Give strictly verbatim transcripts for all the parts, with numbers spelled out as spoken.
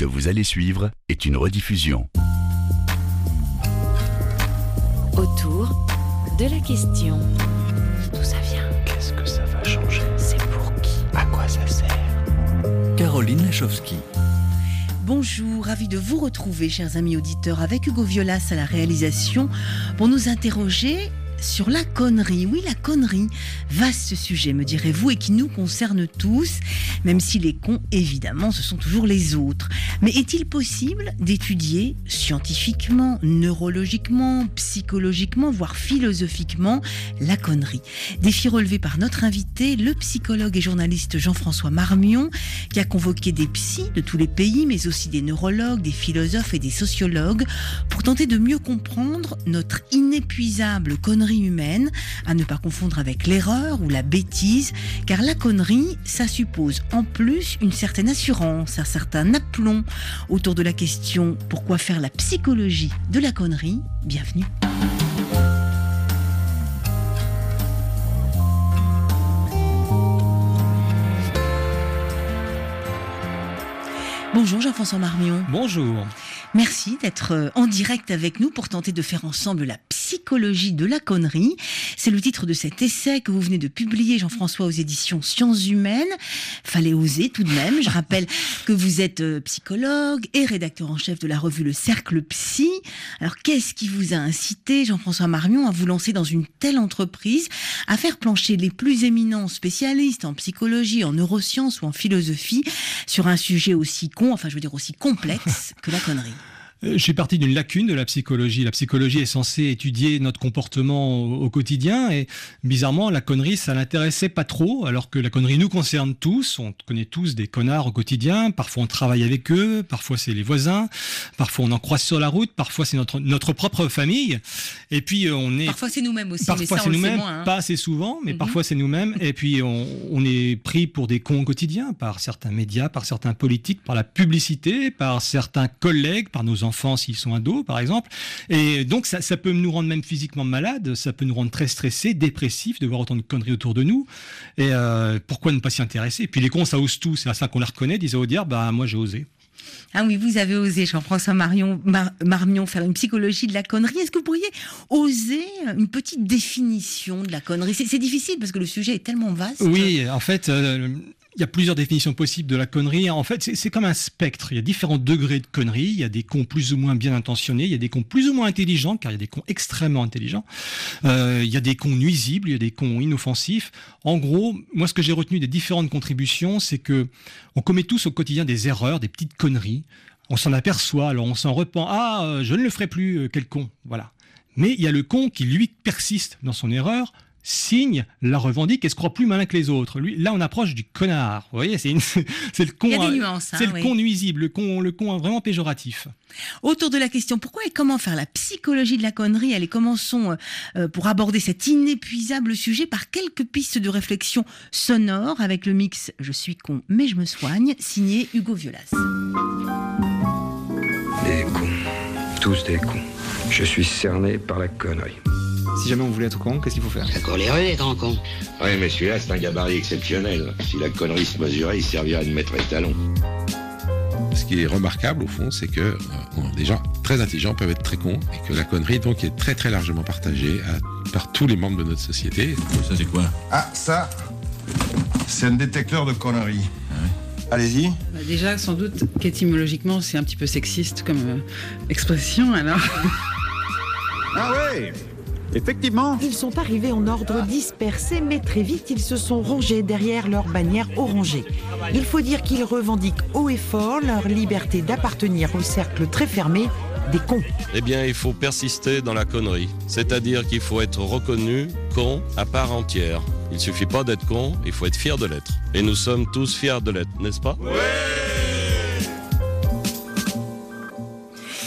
que vous allez suivre est une rediffusion. Autour de la question. D'où ça vient? Qu'est-ce que ça va changer? C'est pour qui? À quoi ça sert? Caroline Lachowski. Bonjour, ravi de vous retrouver, chers amis auditeurs, avec Hugo Violas à la réalisation pour nous interroger sur la connerie. Oui, la connerie, vaste sujet, me direz-vous, et qui nous concerne tous, même si les cons, évidemment, ce sont toujours les autres. Mais est-il possible d'étudier scientifiquement, neurologiquement, psychologiquement, voire philosophiquement, la connerie? Défi relevé par notre invité, le psychologue et journaliste Jean-François Marmion, qui a convoqué des psys de tous les pays, mais aussi des neurologues, des philosophes et des sociologues, pour tenter de mieux comprendre notre inépuisable connerie humaine, à ne pas confondre avec l'erreur ou la bêtise, car la connerie, ça suppose en plus une certaine assurance, un certain aplomb. Autour de la question « Pourquoi faire la psychologie de la connerie ?» Bienvenue. Bonjour Jean-François Marmion. Bonjour. Merci d'être en direct avec nous pour tenter de faire ensemble la psychologie de la connerie. C'est le titre de cet essai que vous venez de publier, Jean-François, aux éditions Sciences Humaines. Fallait oser tout de même. Je rappelle que vous êtes psychologue et rédacteur en chef de la revue Le Cercle Psy. Alors, qu'est-ce qui vous a incité, Jean-François Marmion, à vous lancer dans une telle entreprise, à faire plancher les plus éminents spécialistes en psychologie, en neurosciences ou en philosophie sur un sujet aussi con, enfin je veux dire aussi complexe que la connerie? Je suis parti d'une lacune de la psychologie. La psychologie est censée étudier notre comportement au, au quotidien et bizarrement, la connerie, ça l'intéressait pas trop, alors que la connerie nous concerne tous. On connaît tous des connards au quotidien. Parfois, on travaille avec eux. Parfois, c'est les voisins. Parfois, on en croise sur la route. Parfois, c'est notre, notre propre famille. Et puis, on est... Parfois, c'est nous-mêmes aussi. Parfois, mais ça, c'est on nous-mêmes. le sait moins, hein. Pas assez souvent, mais Mm-hmm. parfois, c'est nous-mêmes. Et puis, on, on est pris pour des cons au quotidien par certains médias, par certains politiques, par la publicité, par certains collègues, par nos enfants s'ils sont ados par exemple, et donc ça, ça peut nous rendre même physiquement malades, ça peut nous rendre très stressés, dépressifs de voir autant de conneries autour de nous, et euh, pourquoi ne pas s'y intéresser? Et puis les cons ça ose tout, c'est à ça qu'on les reconnaît, disait Audiard, bah moi j'ai osé. Ah oui, vous avez osé, Jean-François Marion, Mar- Marmion, faire une psychologie de la connerie. Est-ce que vous pourriez oser une petite définition de la connerie? c'est, c'est difficile parce que le sujet est tellement vaste. Oui, en fait... Euh, il y a plusieurs définitions possibles de la connerie. En fait, c'est, c'est comme un spectre. Il y a différents degrés de connerie. Il y a des cons plus ou moins bien intentionnés. Il y a des cons plus ou moins intelligents, car il y a des cons extrêmement intelligents. Euh, il y a des cons nuisibles. Il y a des cons inoffensifs. En gros, moi, ce que j'ai retenu des différentes contributions, c'est que on commet tous au quotidien des erreurs, des petites conneries. On s'en aperçoit, alors on s'en repent. Ah, euh, je ne le ferai plus, euh, quel con. Voilà. Mais il y a le con qui, lui, persiste dans son erreur, signe, la revendique et se croit plus malin que les autres. Lui, là, on approche du connard. Vous voyez, c'est, une, c'est le con, Il y a des nuances, c'est hein, le oui. con nuisible, le con, le con vraiment péjoratif. Autour de la question pourquoi et comment faire la psychologie de la connerie, allez, commençons euh, pour aborder cet inépuisable sujet par quelques pistes de réflexion sonore avec le mix Je suis con mais je me soigne, signé Hugo Violas. Des cons, tous des cons. Je suis cerné par la connerie. Si jamais on voulait être con, qu'est-ce qu'il faut faire? Ça court les rues, les grands cons. Oui, mais celui-là, c'est un gabarit exceptionnel. Si la connerie se mesurait, il servirait de maître étalon. Ce qui est remarquable, au fond, c'est que euh, des gens très intelligents peuvent être très cons et que la connerie, donc, est très, très largement partagée à, par tous les membres de notre société. Ça, c'est quoi? Ah, ça, c'est un détecteur de conneries. Ah ouais. Allez-y. Bah déjà, sans doute qu'étymologiquement, c'est un petit peu sexiste comme euh, expression, alors. Ah ouais! Effectivement. Ils sont arrivés en ordre dispersé, mais très vite, ils se sont rangés derrière leur bannière orangée. Il faut dire qu'ils revendiquent haut et fort leur liberté d'appartenir au cercle très fermé des cons. Eh bien, il faut persister dans la connerie. C'est-à-dire qu'il faut être reconnu con à part entière. Il suffit pas d'être con, il faut être fier de l'être. Et nous sommes tous fiers de l'être, n'est-ce pas? Ouais.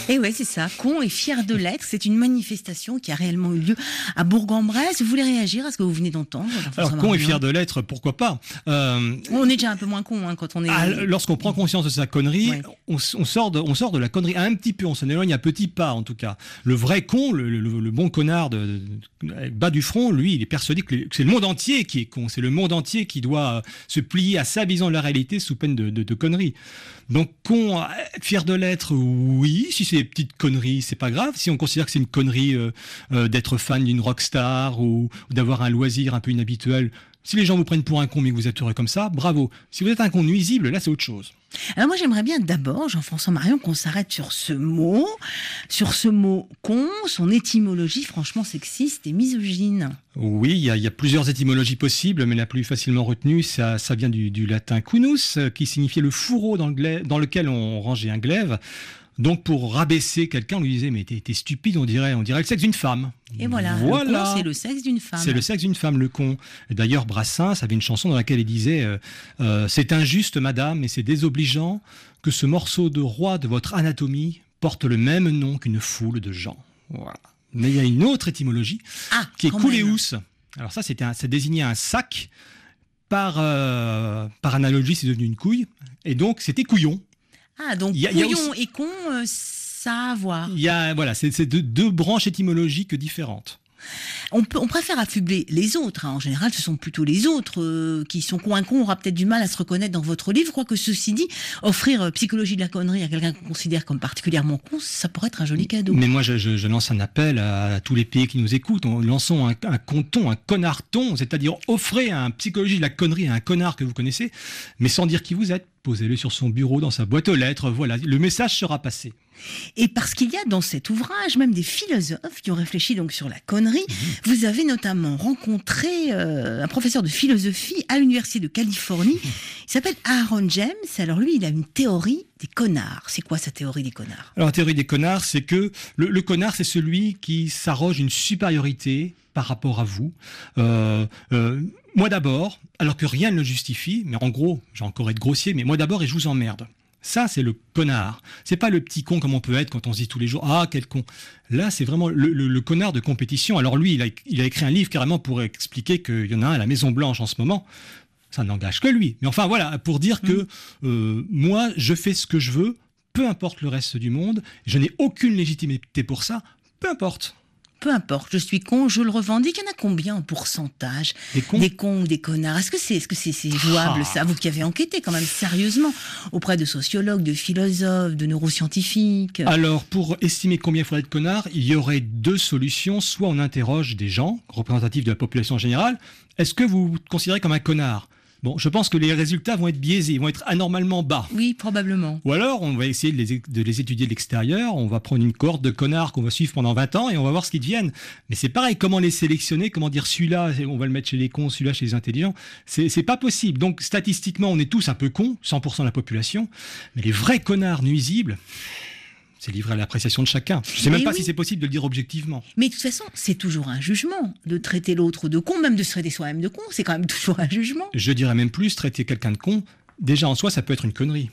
Et ouais, c'est ça, con et fier de l'être. C'est une manifestation qui a réellement eu lieu à Bourg-en-Bresse. Vous voulez réagir à ce que vous venez d'entendre? Alors, con et fier de l'être, pourquoi pas? euh... On est déjà un peu moins con hein, quand on est... Ah, lorsqu'on prend conscience de sa connerie, ouais. on, on, sort de, on sort de la connerie un petit peu, on s'en éloigne à petits pas en tout cas. Le vrai con, le, le, le bon connard de, de, bas du front, lui, il est persuadé que c'est le monde entier qui est con. C'est le monde entier qui doit se plier à sa vision de la réalité sous peine de, de, de conneries. Donc, con, fier de l'être, oui. Si c'est des petites conneries, c'est pas grave. Si on considère que c'est une connerie euh, euh, d'être fan d'une rockstar ou, ou d'avoir un loisir un peu inhabituel, si les gens vous prennent pour un con mais que vous êtes heureux comme ça, bravo. Si vous êtes un con nuisible, là c'est autre chose. Alors moi j'aimerais bien d'abord, Jean-François Marion, qu'on s'arrête sur ce mot, sur ce mot con, son étymologie franchement sexiste et misogyne. Oui, il y, y a plusieurs étymologies possibles, mais la plus facilement retenue, ça, ça vient du, du latin cunus, qui signifiait le fourreau dans, le glaive, dans lequel on rangeait un glaive. Donc pour rabaisser quelqu'un, on lui disait mais t'es, t'es stupide, on dirait, on dirait le sexe d'une femme. Et voilà, voilà. Le con, c'est le sexe d'une femme. C'est le sexe d'une femme, le con. Et d'ailleurs, Brassens avait une chanson dans laquelle il disait euh, euh, c'est injuste, madame, et c'est désobligeant que ce morceau de roi de votre anatomie porte le même nom qu'une foule de gens. Voilà. Mais il y a une autre étymologie ah, qui est couléus. Alors ça, c'était un, ça désignait un sac. Par, euh, par analogie, c'est devenu une couille. Et donc, c'était couillon. Ah, donc y a, couillon y a aussi... et con, euh, ça a à voir. Il y a, voilà, c'est, c'est deux, deux branches étymologiques différentes. On, peut, on préfère affubler les autres. Hein. En général, ce sont plutôt les autres euh, qui sont con. Un con aura peut-être du mal à se reconnaître dans votre livre. Quoique ceci dit, offrir euh, Psychologie de la connerie à quelqu'un qu'on considère comme particulièrement con, ça pourrait être un joli cadeau. Mais moi, je, je, je lance un appel à, à tous les pays qui nous écoutent. On, lançons un, un conton, un connard-ton, c'est-à-dire offrez un Psychologie de la connerie à un connard que vous connaissez, mais sans dire qui vous êtes. Posez-le sur son bureau, dans sa boîte aux lettres. Voilà, le message sera passé. Et parce qu'il y a dans cet ouvrage même des philosophes qui ont réfléchi donc sur la connerie. Mmh. Vous avez notamment rencontré euh, un professeur de philosophie à l'université de Californie. Mmh. Il s'appelle Aaron James. Alors lui, il a une théorie des connards. C'est quoi sa théorie des connards? Alors la théorie des connards, c'est que le, le connard, c'est celui qui s'arroge une supériorité par rapport à vous. Euh, euh, moi d'abord, alors que rien ne le justifie, mais en gros, j'ai encore être grossier, mais moi d'abord et je vous emmerde. Ça, c'est le connard. C'est pas le petit con comme on peut être quand on se dit tous les jours « Ah, quel con !» Là, c'est vraiment le, le, le connard de compétition. Alors lui, il a, il a écrit un livre carrément pour expliquer qu'il y en a un à la Maison-Blanche en ce moment. Ça n'engage que lui. Mais enfin, voilà, pour dire mmh. que euh, moi, je fais ce que je veux, peu importe le reste du monde. Je n'ai aucune légitimité pour ça, peu importe. Peu importe, je suis con, je le revendique. Il y en a combien en pourcentage? Des cons, des cons ou des connards? Est-ce que c'est, est-ce que c'est, c'est jouable, ah. ça? Vous qui avez enquêté quand même sérieusement auprès de sociologues, de philosophes, de neuroscientifiques. Alors, pour estimer combien il faudrait de connards, il y aurait deux solutions. Soit on interroge des gens représentatifs de la population générale. Est-ce que vous vous considérez comme un connard? Bon, je pense que les résultats vont être biaisés, ils vont être anormalement bas. Oui, probablement. Ou alors, on va essayer de les, de les étudier de l'extérieur, on va prendre une cohorte de connards qu'on va suivre pendant vingt ans et on va voir ce qu'ils deviennent. Mais c'est pareil, comment les sélectionner, comment dire celui-là, on va le mettre chez les cons, celui-là chez les intelligents, c'est, c'est pas possible. Donc, statistiquement, on est tous un peu cons, cent pour cent de la population, mais les vrais connards nuisibles... c'est livré à l'appréciation de chacun. Je ne sais même Mais pas oui. si c'est possible de le dire objectivement. Mais de toute façon, c'est toujours un jugement. De traiter l'autre de con, même de se traiter soi-même de con, c'est quand même toujours un jugement. Je dirais même plus, traiter quelqu'un de con, déjà en soi, ça peut être une connerie.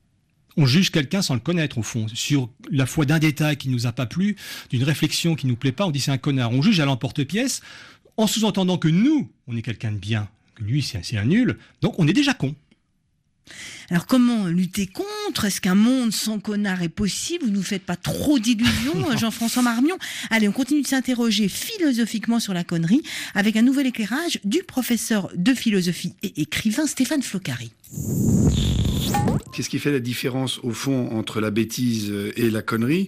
On juge quelqu'un sans le connaître, au fond. Sur la foi d'un détail qui ne nous a pas plu, d'une réflexion qui ne nous plaît pas, on dit c'est un connard. On juge à l'emporte-pièce, en sous-entendant que nous, on est quelqu'un de bien, que lui, c'est, c'est un nul. Donc on est déjà con. Alors comment lutter contre? Est-ce qu'un monde sans connards est possible? Vous ne nous faites pas trop d'illusions, Jean-François Marmion. Allez, on continue de s'interroger philosophiquement sur la connerie avec un nouvel éclairage du professeur de philosophie et écrivain Stéphane Floccari. Qu'est-ce qui fait la différence, au fond, entre la bêtise et la connerie?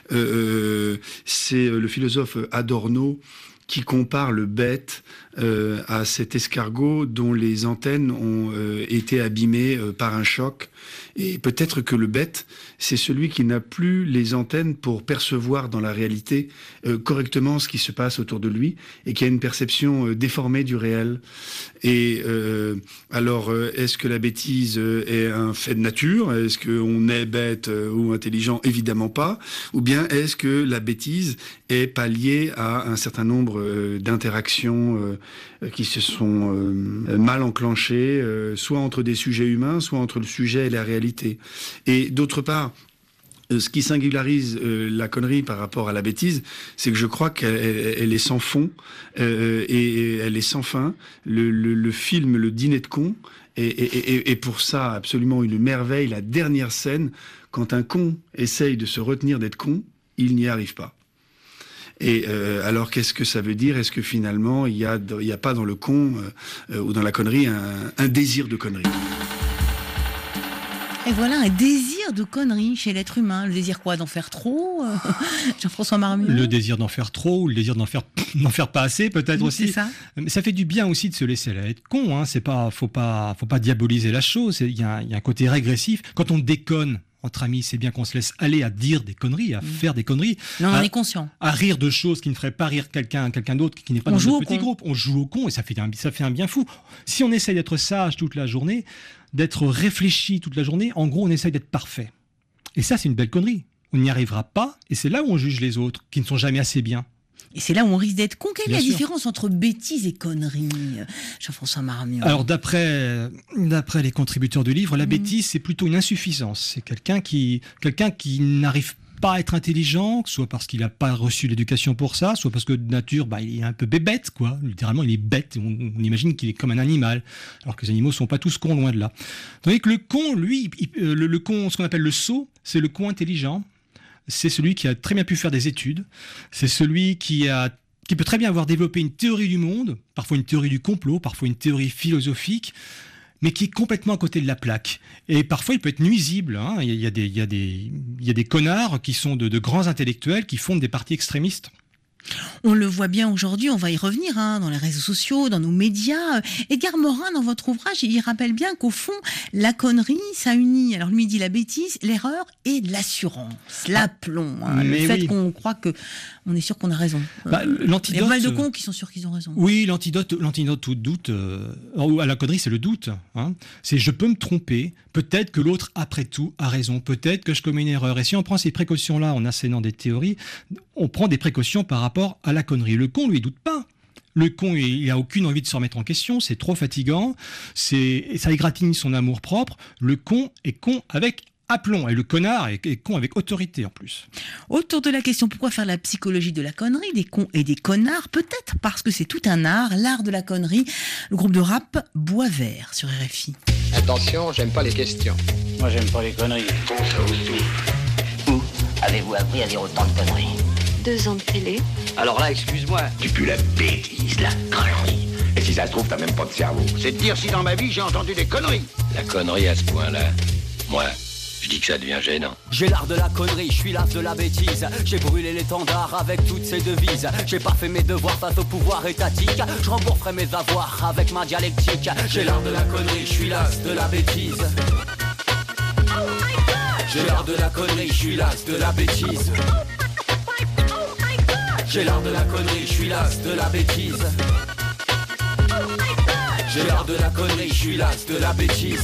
euh, C'est le philosophe Adorno qui compare le bête euh, à cet escargot dont les antennes ont euh, été abîmées euh, par un choc. Et peut-être que le bête, c'est celui qui n'a plus les antennes pour percevoir dans la réalité euh, correctement ce qui se passe autour de lui et qui a une perception euh, déformée du réel. Et euh, alors, euh, est-ce que la bêtise euh, est un fait de nature? Est-ce qu'on est bête euh, ou intelligent? Évidemment pas. Ou bien est-ce que la bêtise est pas liée à un certain nombre euh, d'interactions euh, qui se sont euh, mal enclenchées, euh, soit entre des sujets humains, soit entre le sujet et la réalité. Et d'autre part, Euh, ce qui singularise euh, la connerie par rapport à la bêtise, c'est que je crois qu'elle elle est sans fond euh, et, et elle est sans fin. Le, le, le film Le Dîner de cons est, est, est, est pour ça absolument une merveille. La dernière scène, quand un con essaye de se retenir d'être con, il n'y arrive pas. Et euh, alors, qu'est-ce que ça veut dire? Est-ce que finalement, il n'y a, il y a pas dans le con euh, ou dans la connerie un, un désir de connerie? Et voilà, un désir de connerie chez l'être humain. Le désir quoi? D'en faire trop? Jean-François Marmion? Le désir d'en faire trop, ou le désir d'en faire, d'en faire pas assez, peut-être Oui, aussi. c'est ça. Mais ça fait du bien aussi de se laisser là être con. Hein. C'est pas, faut pas, faut pas diaboliser la chose. Il y a, il y a un côté régressif. Quand on déconne entre amis, c'est bien qu'on se laisse aller à dire des conneries, à mmh. faire des conneries. Mais on à, en est conscient. À rire de choses qui ne feraient pas rire quelqu'un, quelqu'un d'autre qui n'est pas on dans joue notre petit groupe. On joue au con et ça fait un, ça fait un bien fou. Si on essaye d'être sage toute la journée, d'être réfléchi toute la journée, en gros, on essaye d'être parfait. Et ça, c'est une belle connerie. On n'y arrivera pas et c'est là où on juge les autres, qui ne sont jamais assez bien. Et c'est là où on risque d'être con. Quelle est la sûr. différence entre bêtise et connerie, Jean-François Marmion? Alors, d'après, d'après les contributeurs du livre, la mmh. bêtise, c'est plutôt une insuffisance. C'est quelqu'un qui, quelqu'un qui n'arrive pas à être intelligent, soit parce qu'il n'a pas reçu l'éducation pour ça, soit parce que de nature, bah, il est un peu bébête, quoi. Littéralement, il est bête. On, on imagine qu'il est comme un animal, alors que les animaux ne sont pas tous cons, loin de là. Tandis que le con, lui, il, le, le con, ce qu'on appelle le sot, c'est le con intelligent. C'est celui qui a très bien pu faire des études. C'est celui qui a qui peut très bien avoir développé une théorie du monde, parfois une théorie du complot, parfois une théorie philosophique, mais qui est complètement à côté de la plaque. Et parfois, il peut être nuisible. Hein. Il y a des, il y a des, il y a des connards qui sont de, de grands intellectuels qui fondent des partis extrémistes. On le voit bien aujourd'hui, on va y revenir, hein, dans les réseaux sociaux, dans nos médias. Edgar Morin, dans votre ouvrage, il rappelle bien qu'au fond, la connerie, ça unit, alors lui dit la bêtise, l'erreur et l'assurance, l'aplomb. Hein, le fait oui. qu'on croit que, on est sûr qu'on a raison. Bah, l'antidote, il y a pas mal de cons qui sont sûrs qu'ils ont raison. Oui, l'antidote, l'antidote au doute, euh, à la connerie, c'est le doute. Hein. C'est je peux me tromper, peut-être que l'autre, après tout, a raison, peut-être que je commets une erreur. Et si on prend ces précautions-là en assénant des théories, on prend des précautions par rapport à la connerie. Le con, lui, il doute pas. Le con, il n'a aucune envie de se remettre en question, c'est trop fatigant, c'est, ça égratigne son amour-propre. Le con est con avec aplomb, et le connard est, est con avec autorité en plus. Autour de la question, pourquoi faire la psychologie de la connerie, des cons et des connards? Peut-être parce que c'est tout un art, l'art de la connerie. Le groupe de rap Bois Vert sur R F I. Attention, j'aime pas les questions. Moi, j'aime pas les conneries. Bon, ça aussi. Où avez-vous appris à dire autant de conneries? Deux ans de télé. Alors là, excuse-moi, tu pues la bêtise, la connerie. Et si ça se trouve, t'as même pas de cerveau. C'est de dire si dans ma vie j'ai entendu des conneries. La connerie à ce point-là, moi, je dis que ça devient gênant. J'ai l'art de la connerie, je suis l'art de la bêtise. J'ai brûlé l'étendard avec toutes ces devises. J'ai pas fait mes devoirs face au pouvoir étatique. Je rembourserai mes avoirs avec ma dialectique. J'ai l'art de la connerie, je suis l'as de la bêtise. J'ai l'art de la connerie, je suis l'as de la bêtise. J'ai l'art de la connerie, je suis l'as de la bêtise. J'ai l'art de la connerie, je suis l'as de la bêtise.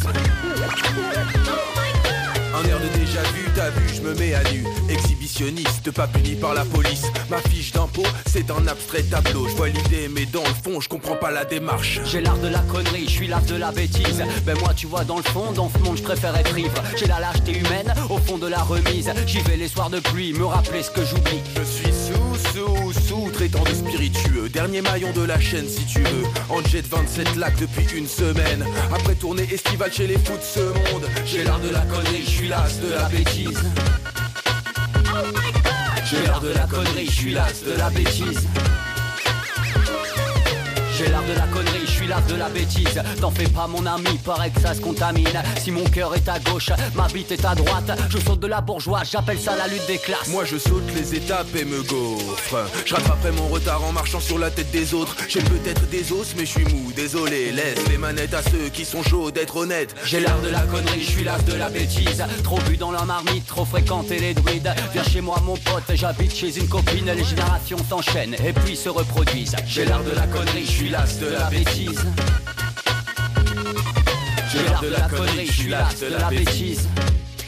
Un air de déjà vu, t'as vu, je me mets à nu. Exhibitionniste, pas puni par la police. Ma fiche d'impôt, c'est un abstrait tableau. Je vois l'idée, mais dans le fond, je comprends pas la démarche. J'ai l'art de la connerie, je suis l'as de la bêtise. Ben moi, tu vois, dans le fond, dans ce monde, je préfère être ivre. J'ai la lâcheté humaine, au fond de la remise. J'y vais les soirs de pluie, me rappeler ce que j'oublie. Je suis sous, sous, sous, traitant de spiritueux. Dernier maillon de la chaîne, si tu veux. En jet vingt-sept lacs depuis une semaine. Après tournée estivale chez les fous de ce monde. J'ai l'art de la connerie, je suis l'as de la bêtise. J'ai l'art de la connerie, je suis l'as de la bêtise. J'ai l'art de la connerie, je suis l'as de la bêtise. T'en fais pas mon ami, paraît que ça se contamine. Si mon cœur est à gauche, ma bite est à droite. Je saute de la bourgeoise, j'appelle ça la lutte des classes. Moi je saute les étapes et me gaufre. Je rattraperai mon retard en marchant sur la tête des autres. J'ai peut-être des os mais je suis mou, désolé. Laisse les manettes à ceux qui sont chauds d'être honnêtes. J'ai l'art de la connerie, je suis l'as de la bêtise. Trop bu dans la marmite, trop fréquenté les druides. Viens chez moi mon pote, j'habite chez une copine. Les générations s'enchaînent et puis se reproduisent. J'ai l'art de la connerie, je suis l'as de la bêtise. J'ai l'art de la connerie, je suis l'as de la bêtise.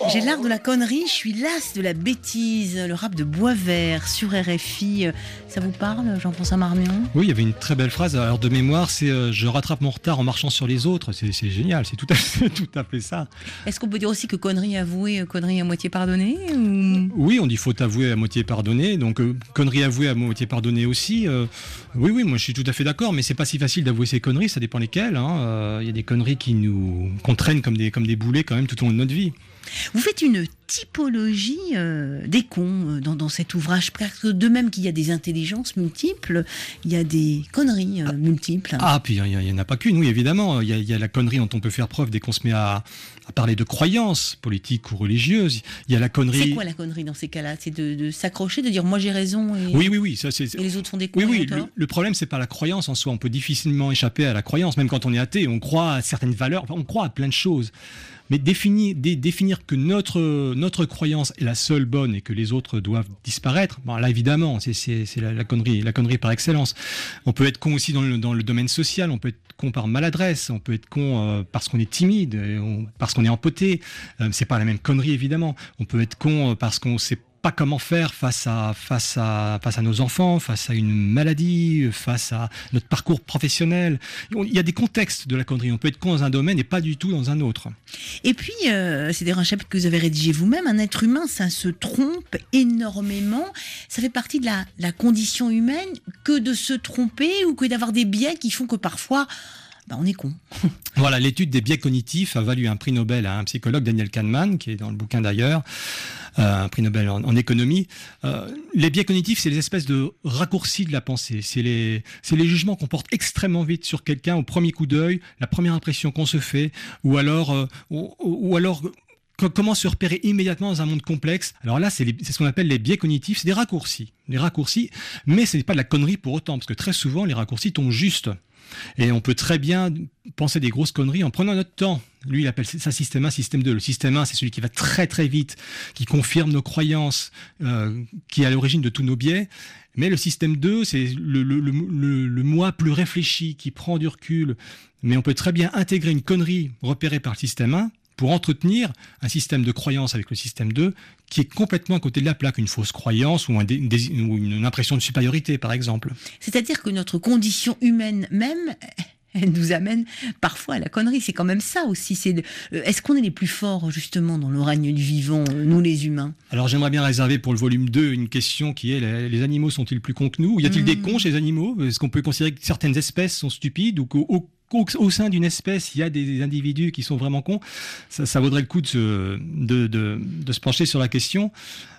J'ai l'art de la connerie, je suis l'as de la bêtise. Le rap de Boisvert sur R F I. Ça vous parle, Jean-François Marmion? Oui, il y avait une très belle phrase alors de mémoire, c'est euh, « je rattrape mon retard en marchant sur les autres ». C'est, c'est génial, c'est tout à fait, tout à fait ça. Est-ce qu'on peut dire aussi que connerie avouée, connerie à moitié pardonnée ou... Oui, on dit faute avouée à moitié pardonnée, donc euh, connerie avouée à moitié pardonnée aussi. Euh, oui, oui, moi je suis tout à fait d'accord, mais c'est pas si facile d'avouer ses conneries, ça dépend lesquelles. Il hein. euh, y a des conneries qui nous qu'on traîne comme des, comme des boulets quand même tout au long de notre vie. Vous faites une typologie euh, des cons euh, dans, dans cet ouvrage, parce que de même qu'il y a des intelligences multiples, il y a des conneries euh, multiples. Ah, puis il n'y en a pas qu'une, oui, évidemment. Il y, y a la connerie dont on peut faire preuve dès qu'on se met à, à parler de croyances politiques ou religieuses. Il y a la connerie... C'est quoi la connerie dans ces cas-là? C'est de, de s'accrocher, de dire moi j'ai raison et, oui, oui, oui, ça, c'est... et les autres sont des cons. Oui, oui, le, le problème c'est pas la croyance en soi. On peut difficilement échapper à la croyance, même quand on est athée. On croit à certaines valeurs, enfin, on croit à plein de choses. Mais définir, dé, définir que notre, notre croyance est la seule bonne et que les autres doivent disparaître, bon, là évidemment, c'est, c'est, c'est la, la, connerie, la connerie par excellence. On peut être con aussi dans le, dans le domaine social, on peut être con par maladresse, on peut être con euh, parce qu'on est timide, on, parce qu'on est empoté. Euh, c'est pas la même connerie évidemment. On peut être con euh, parce qu'on sait pas comment faire face à, face à, face à nos enfants, face à une maladie, face à notre parcours professionnel. Il y a des contextes de la connerie. On peut être con dans un domaine et pas du tout dans un autre. Et puis, euh, c'est d'ailleurs un chapitre que vous avez rédigé vous-même, un être humain, ça se trompe énormément. Ça fait partie de la, la condition humaine que de se tromper ou que d'avoir des biais qui font que parfois... Ben, on est con. Voilà, l'étude des biais cognitifs a valu un prix Nobel à un psychologue, Daniel Kahneman, qui est dans le bouquin d'ailleurs, euh, un prix Nobel en, en économie. Euh, les biais cognitifs, c'est les espèces de raccourcis de la pensée. C'est les, c'est les jugements qu'on porte extrêmement vite sur quelqu'un au premier coup d'œil, la première impression qu'on se fait, ou alors... Euh, ou, ou alors comment se repérer immédiatement dans un monde complexe. Alors là, c'est, les, c'est ce qu'on appelle les biais cognitifs, c'est des raccourcis. Des raccourcis, mais ce n'est pas de la connerie pour autant, parce que très souvent, les raccourcis tombent juste. Et on peut très bien penser des grosses conneries en prenant notre temps. Lui, il appelle ça système un, système deux. Le système un, c'est celui qui va très très vite, qui confirme nos croyances, euh, qui est à l'origine de tous nos biais. Mais le système deux, c'est le, le, le, le, le moi plus réfléchi, qui prend du recul. Mais on peut très bien intégrer une connerie repérée par le système un pour entretenir un système de croyance avec le système deux qui est complètement à côté de la plaque, une fausse croyance ou, un dé, des, ou une impression de supériorité, par exemple. C'est-à-dire que notre condition humaine même, elle nous amène parfois à la connerie. C'est quand même ça aussi. C'est de, euh, est-ce qu'on est les plus forts, justement, dans le règne du vivant, nous les humains? Alors j'aimerais bien réserver pour le volume deux une question qui est, les, les animaux sont-ils plus cons que nous? Y a-t-il mmh. des cons chez les animaux? Est-ce qu'on peut considérer que certaines espèces sont stupides ou qu'au Au, au sein d'une espèce, il y a des individus qui sont vraiment cons? Ça, ça vaudrait le coup de se, de, de, de se pencher sur la question.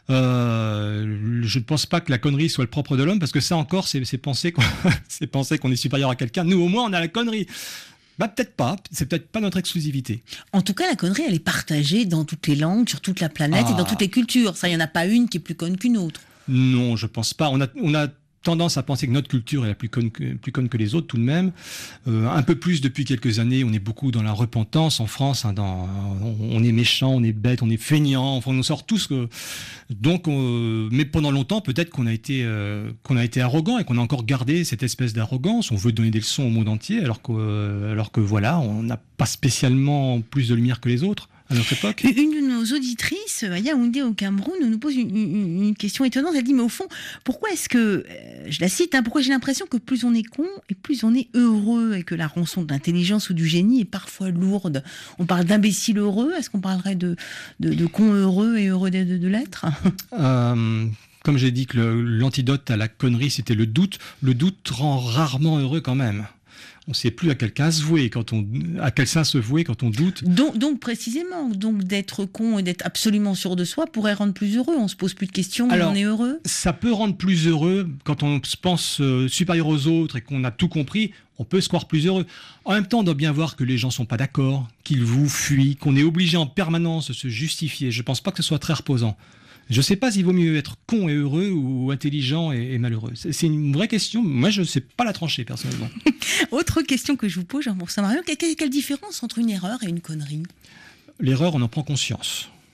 Euh, je ne pense pas que la connerie soit le propre de l'homme, parce que ça encore, c'est, c'est, penser qu'on, c'est penser qu'on est supérieur à quelqu'un. Nous, au moins, on a la connerie. Bah, peut-être pas. C'est peut-être pas notre exclusivité. En tout cas, la connerie, elle est partagée dans toutes les langues, sur toute la planète ah. et dans toutes les cultures. Ça, il n'y en a pas une qui est plus conne qu'une autre. Non, je pense pas. On a, on a tendance à penser que notre culture est la plus conne que, plus conne que les autres tout de même. Euh, un peu plus depuis quelques années, on est beaucoup dans la repentance en France. Hein, dans, on est méchant, on est bête, on est feignant. Enfin, on sort tous. Que, donc, euh, mais pendant longtemps, peut-être qu'on a été euh, qu'on a été arrogant et qu'on a encore gardé cette espèce d'arrogance. On veut donner des leçons au monde entier, alors que euh, alors que voilà, on n'a pas spécialement plus de lumière que les autres. À notre époque. Une de nos auditrices, à Yaoundé au Cameroun, nous pose une, une, une question étonnante. Elle dit, mais au fond, pourquoi est-ce que, euh, je la cite, hein, pourquoi j'ai l'impression que plus on est con et plus on est heureux, et que la rançon d'intelligence ou du génie est parfois lourde? On parle d'imbécile heureux, est-ce qu'on parlerait de, de, de con heureux et heureux de, de, de l'être? euh... Comme j'ai dit que le, l'antidote à la connerie, c'était le doute. Le doute rend rarement heureux quand même. On ne sait plus à quelqu'un se vouer quand on, à quel sein se vouer quand on doute. Donc, donc précisément, donc d'être con et d'être absolument sûr de soi pourrait rendre plus heureux. On se pose plus de questions, alors, on est heureux. Ça peut rendre plus heureux quand on se pense euh, supérieur aux autres et qu'on a tout compris. On peut se croire plus heureux. En même temps, on doit bien voir que les gens sont pas d'accord, qu'ils vous fuient, qu'on est obligé en permanence de se justifier. Je pense pas que ce soit très reposant. Je ne sais pas s'il vaut mieux être con et heureux ou intelligent et, et malheureux. C'est, c'est une vraie question. Moi, je ne sais pas la trancher, personnellement. Autre question que je vous pose, Jean-François Marmion, quelle, quelle différence entre une erreur et une connerie? L'erreur, on en prend conscience.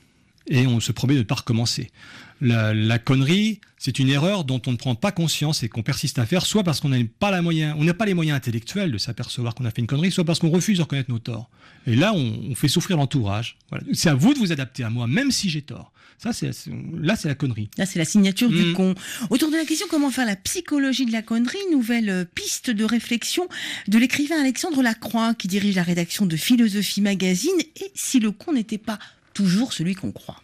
et on se promet de ne pas recommencer. La, la connerie, c'est une erreur dont on ne prend pas conscience et qu'on persiste à faire, soit parce qu'on n'a pas, la moyen, on n'a pas les moyens intellectuels de s'apercevoir qu'on a fait une connerie, soit parce qu'on refuse de reconnaître nos torts. Et là, on, on fait souffrir l'entourage. Voilà. C'est à vous de vous adapter à moi, même si j'ai tort. Ça, c'est, c'est, là, c'est la connerie. Là, c'est la signature mmh. du con. Autour de la question comment faire la psychologie de la connerie, nouvelle piste de réflexion de l'écrivain Alexandre Lacroix, qui dirige la rédaction de Philosophie Magazine. Et si le con n'était pas toujours celui qu'on croit.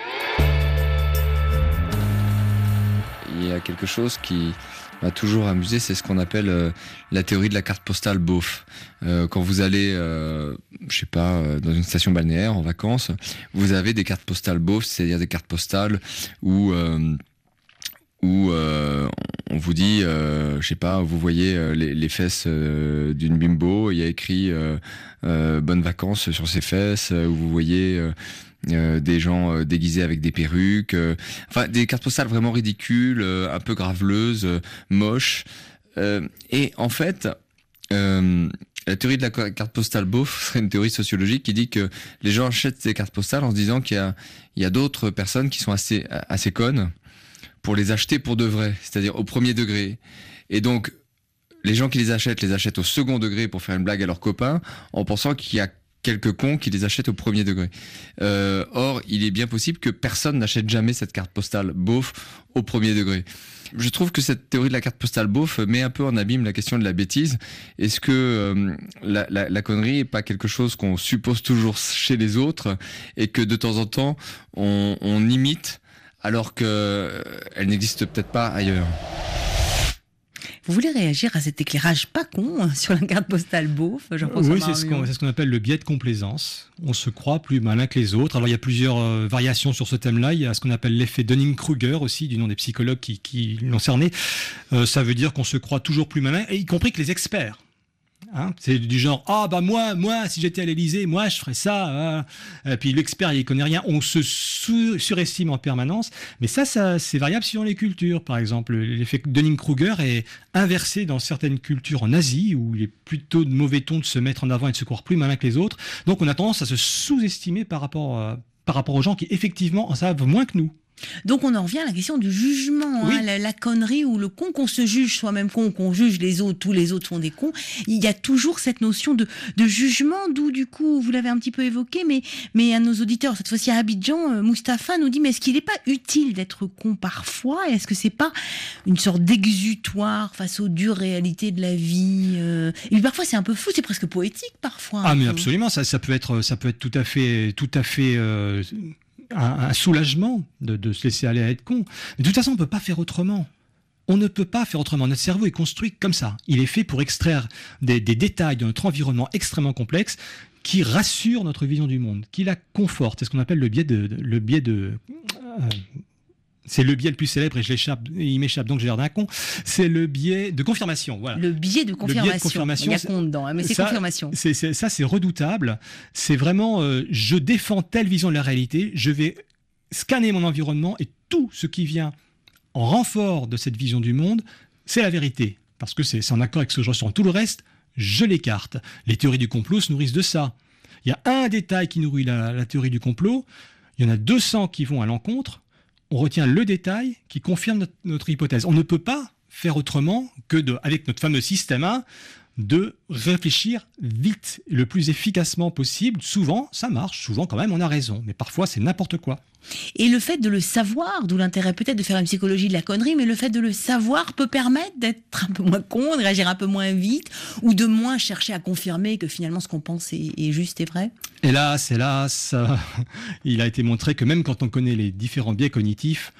Il y a quelque chose qui m'a toujours amusé, c'est ce qu'on appelle euh, la théorie de la carte postale beauf. Euh, quand vous allez, euh, je sais pas, euh, dans une station balnéaire en vacances, vous avez des cartes postales beauf, c'est-à-dire des cartes postales où euh, où euh, on vous dit, euh, je sais pas, vous voyez euh, les, les fesses euh, d'une bimbo, il y a écrit euh, euh, bonnes vacances sur ses fesses, où vous voyez euh, Euh, des gens euh, déguisés avec des perruques, euh, enfin des cartes postales vraiment ridicules, euh, un peu graveleuses, euh, moches. Euh, et en fait, euh, la théorie de la carte postale beauf serait une théorie sociologique qui dit que les gens achètent ces cartes postales en se disant qu'il y a, il y a d'autres personnes qui sont assez, assez connes pour les acheter pour de vrai, c'est-à-dire au premier degré. Et donc, les gens qui les achètent, les achètent au second degré pour faire une blague à leurs copains en pensant qu'il y a quelques cons qui les achètent au premier degré. Euh, or, il est bien possible que personne n'achète jamais cette carte postale beauf au premier degré. Je trouve que cette théorie de la carte postale beauf met un peu en abîme la question de la bêtise. Est-ce que euh, la, la, la connerie n'est pas quelque chose qu'on suppose toujours chez les autres et que de temps en temps on, on imite alors qu'elle n'existe peut-être pas ailleurs? Vous voulez réagir à cet éclairage pas con sur la carte postale beauf, Jean-François Oui, c'est ce, qu'on, c'est ce qu'on appelle le biais de complaisance. On se croit plus malin que les autres. Alors, il y a plusieurs euh, variations sur ce thème-là. Il y a ce qu'on appelle l'effet Dunning-Kruger aussi, du nom des psychologues qui, qui l'ont cerné. Euh, ça veut dire qu'on se croit toujours plus malin, et y compris que les experts. Hein, c'est du genre ah bah moi moi si j'étais à l'Élysée moi je ferais ça hein. Et puis l'expert il connaît rien, on se su- surestime en permanence, mais ça ça c'est variable selon les cultures. Par exemple, l'effet Dunning-Kruger est inversé dans certaines cultures en Asie où il est plutôt de mauvais ton de se mettre en avant et de se croire plus malin que les autres, donc on a tendance à se sous-estimer par rapport euh, par rapport aux gens qui effectivement en savent moins que nous. Donc on en revient à la question du jugement, oui. hein, la, la connerie ou le con, qu'on se juge soi-même con, qu'on juge les autres, tous les autres sont des cons. Il y a toujours cette notion de, de jugement, d'où du coup, vous l'avez un petit peu évoqué, mais, mais à nos auditeurs, cette fois-ci à Abidjan, euh, Mustapha nous dit, mais est-ce qu'il n'est pas utile d'être con parfois? Est-ce que c'est pas une sorte d'exutoire face aux dures réalités de la vie euh... Et puis parfois c'est un peu fou, c'est presque poétique parfois. Ah mais peu. absolument, ça, ça peut être, ça peut être tout à fait, tout à fait. Euh... Un, un soulagement de, de se laisser aller à être con. Mais de toute façon, on ne peut pas faire autrement. On ne peut pas faire autrement. Notre cerveau est construit comme ça. Il est fait pour extraire des, des détails de notre environnement extrêmement complexe qui rassurent notre vision du monde, qui la confortent. C'est ce qu'on appelle le biais de... de le biais de euh, c'est le biais le plus célèbre et je l'échappe, il m'échappe donc j'ai l'air d'un con. C'est le biais de confirmation. Voilà. Le biais de confirmation. Le biais de confirmation. Il y a con dedans, mais c'est ça, confirmation. C'est, c'est, ça, c'est redoutable. C'est vraiment, euh, je défends telle vision de la réalité, je vais scanner mon environnement et tout ce qui vient en renfort de cette vision du monde, c'est la vérité. Parce que c'est, c'est en accord avec ce que je ressens. Tout le reste, je l'écarte. Les théories du complot se nourrissent de ça. Il y a un détail qui nourrit la, la théorie du complot, il y en a deux cents qui vont à l'encontre. On retient le détail qui confirme notre, notre hypothèse. On ne peut pas faire autrement que, de, avec notre fameux système un, de réfléchir vite, le plus efficacement possible. Souvent, ça marche. Souvent, quand même, on a raison. Mais parfois, c'est n'importe quoi. Et le fait de le savoir, d'où l'intérêt peut-être de faire une psychologie de la connerie, mais le fait de le savoir peut permettre d'être un peu moins con, de réagir un peu moins vite, ou de moins chercher à confirmer que finalement ce qu'on pense est, est juste et vrai. Hélas, hélas, euh, il a été montré que même quand on connaît les différents biais cognitifs,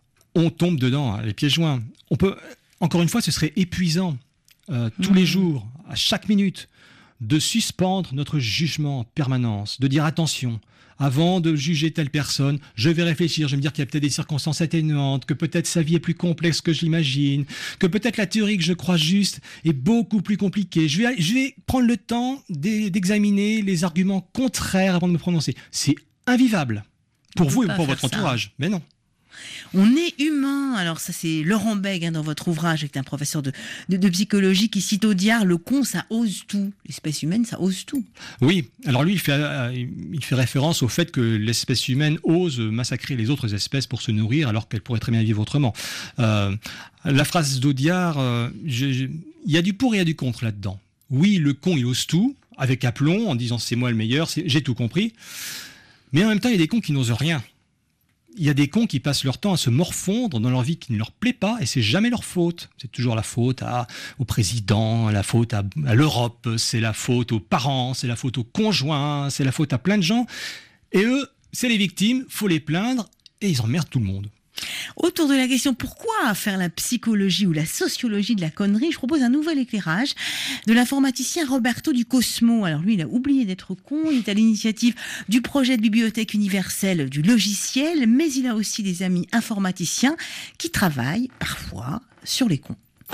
on tombe dedans, les pieds joints. On peut, encore une fois, ce serait épuisant euh, tous mmh. les jours, à chaque minute, de suspendre notre jugement en permanence, de dire attention. Avant de juger telle personne, je vais réfléchir, je vais me dire qu'il y a peut-être des circonstances atténuantes, que peut-être sa vie est plus complexe que je l'imagine, que peut-être la théorie que je crois juste est beaucoup plus compliquée. Je vais, je vais prendre le temps d'examiner les arguments contraires avant de me prononcer. C'est invivable pour vous et pour votre entourage. Mais non. On est humain. Alors ça, c'est Laurent Bègue hein, dans votre ouvrage, avec un professeur de, de, de psychologie qui cite Audiard, le con, ça ose tout. L'espèce humaine, ça ose tout. Oui. Alors lui, il fait, euh, il fait référence au fait que l'espèce humaine ose massacrer les autres espèces pour se nourrir, alors qu'elle pourrait très bien vivre autrement. Euh, la phrase d'Audiard, euh, je, je, il y a du pour et il y a du contre là-dedans. Oui, le con, il ose tout, avec aplomb, en disant c'est moi le meilleur, c'est, j'ai tout compris. Mais en même temps, il y a des cons qui n'osent rien. Il y a des cons qui passent leur temps à se morfondre dans leur vie qui ne leur plaît pas, et c'est jamais leur faute. C'est toujours la faute à, au président, la faute à, à l'Europe, c'est la faute aux parents, c'est la faute aux conjoints, c'est la faute à plein de gens. Et eux, c'est les victimes, faut les plaindre, et ils emmerdent tout le monde. Autour de la question pourquoi faire la psychologie ou la sociologie de la connerie, je propose un nouvel éclairage de l'informaticien Roberto du Cosmo. Alors lui, il a oublié d'être con, il est à l'initiative du projet de bibliothèque universelle du logiciel, mais il a aussi des amis informaticiens qui travaillent parfois sur les cons.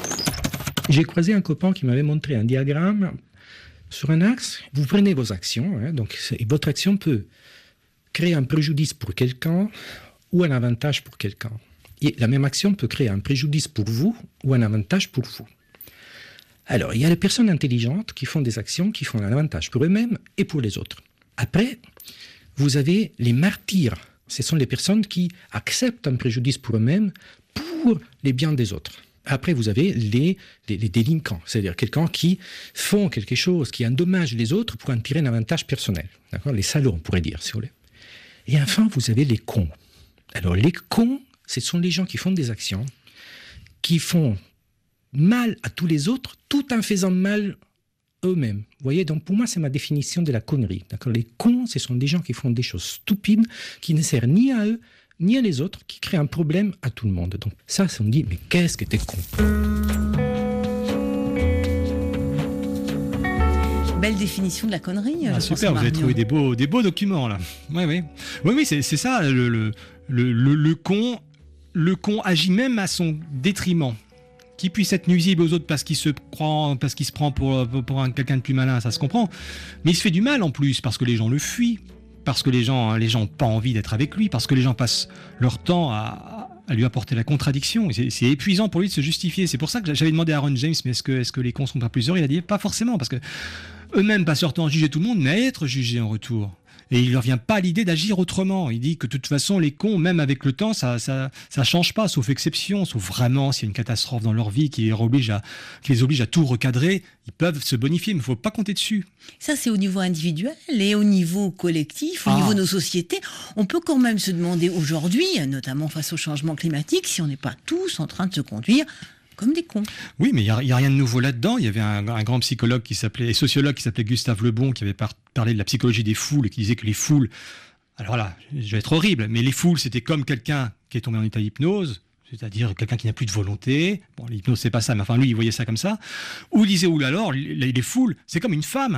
J'ai croisé un copain qui m'avait montré un diagramme sur un axe. Vous prenez vos actions, hein, donc, et votre action peut créer un préjudice pour quelqu'un ou un avantage pour quelqu'un. Et la même action peut créer un préjudice pour vous ou un avantage pour vous. Alors, il y a les personnes intelligentes qui font des actions qui font un avantage pour eux-mêmes et pour les autres. Après, vous avez les martyrs. Ce sont les personnes qui acceptent un préjudice pour eux-mêmes pour les biens des autres. Après, vous avez les, les, les délinquants, c'est-à-dire quelqu'un qui font quelque chose qui endommage les autres pour en tirer un avantage personnel. D'accord ? Les salauds, on pourrait dire, si vous voulez. Et enfin, vous avez les cons. Alors, les cons, ce sont les gens qui font des actions, qui font mal à tous les autres, tout en faisant mal eux-mêmes. Vous voyez, donc pour moi, c'est ma définition de la connerie. D'accord ? Les cons, ce sont des gens qui font des choses stupides, qui ne servent ni à eux, ni à les autres, qui créent un problème à tout le monde. Donc ça, on dit, mais qu'est-ce que t'es con ? Belle définition de la connerie. Ah, super, vous avez trouvé des beaux, des beaux documents là. Ouais, ouais. Oui, oui, c'est, c'est ça. Le, le, le, le, le con, le con agit même à son détriment. Qu'il puisse être nuisible aux autres parce qu'il se prend, parce qu'il se prend pour, pour, pour un, quelqu'un de plus malin, ça se comprend. Mais il se fait du mal en plus parce que les gens le fuient, parce que les gens, les gens n'ont pas envie d'être avec lui, parce que les gens passent leur temps à, à lui apporter la contradiction. Et c'est, c'est épuisant pour lui de se justifier. C'est pour ça que j'avais demandé à Aaron James, mais est-ce que, est-ce que les cons sont pas plusieurs ? Il a dit pas forcément, parce que eux-mêmes passent leur temps à juger tout le monde, mais à être jugés en retour. Et il ne leur vient pas l'idée d'agir autrement. Il dit que de toute façon, les cons, même avec le temps, ça ça, ça change pas, sauf exception, sauf vraiment s'il y a une catastrophe dans leur vie qui les oblige à, qui les oblige à tout recadrer, ils peuvent se bonifier, mais il ne faut pas compter dessus. Ça, c'est au niveau individuel et au niveau collectif, au Ah. niveau de nos sociétés. On peut quand même se demander aujourd'hui, notamment face au changement climatique, si on n'est pas tous en train de se conduire comme des cons. Oui, mais il n'y a, a rien de nouveau là-dedans. Il y avait un, un grand psychologue qui s'appelait, et sociologue qui s'appelait Gustave Le Bon, qui avait par, parlé de la psychologie des foules et qui disait que les foules, alors là, je vais être horrible, mais les foules, c'était comme quelqu'un qui est tombé en état d'hypnose, c'est-à-dire quelqu'un qui n'a plus de volonté. Bon, l'hypnose, c'est pas ça, mais enfin, lui, il voyait ça comme ça. Ou il disait, ou alors, les, les foules, c'est comme une femme.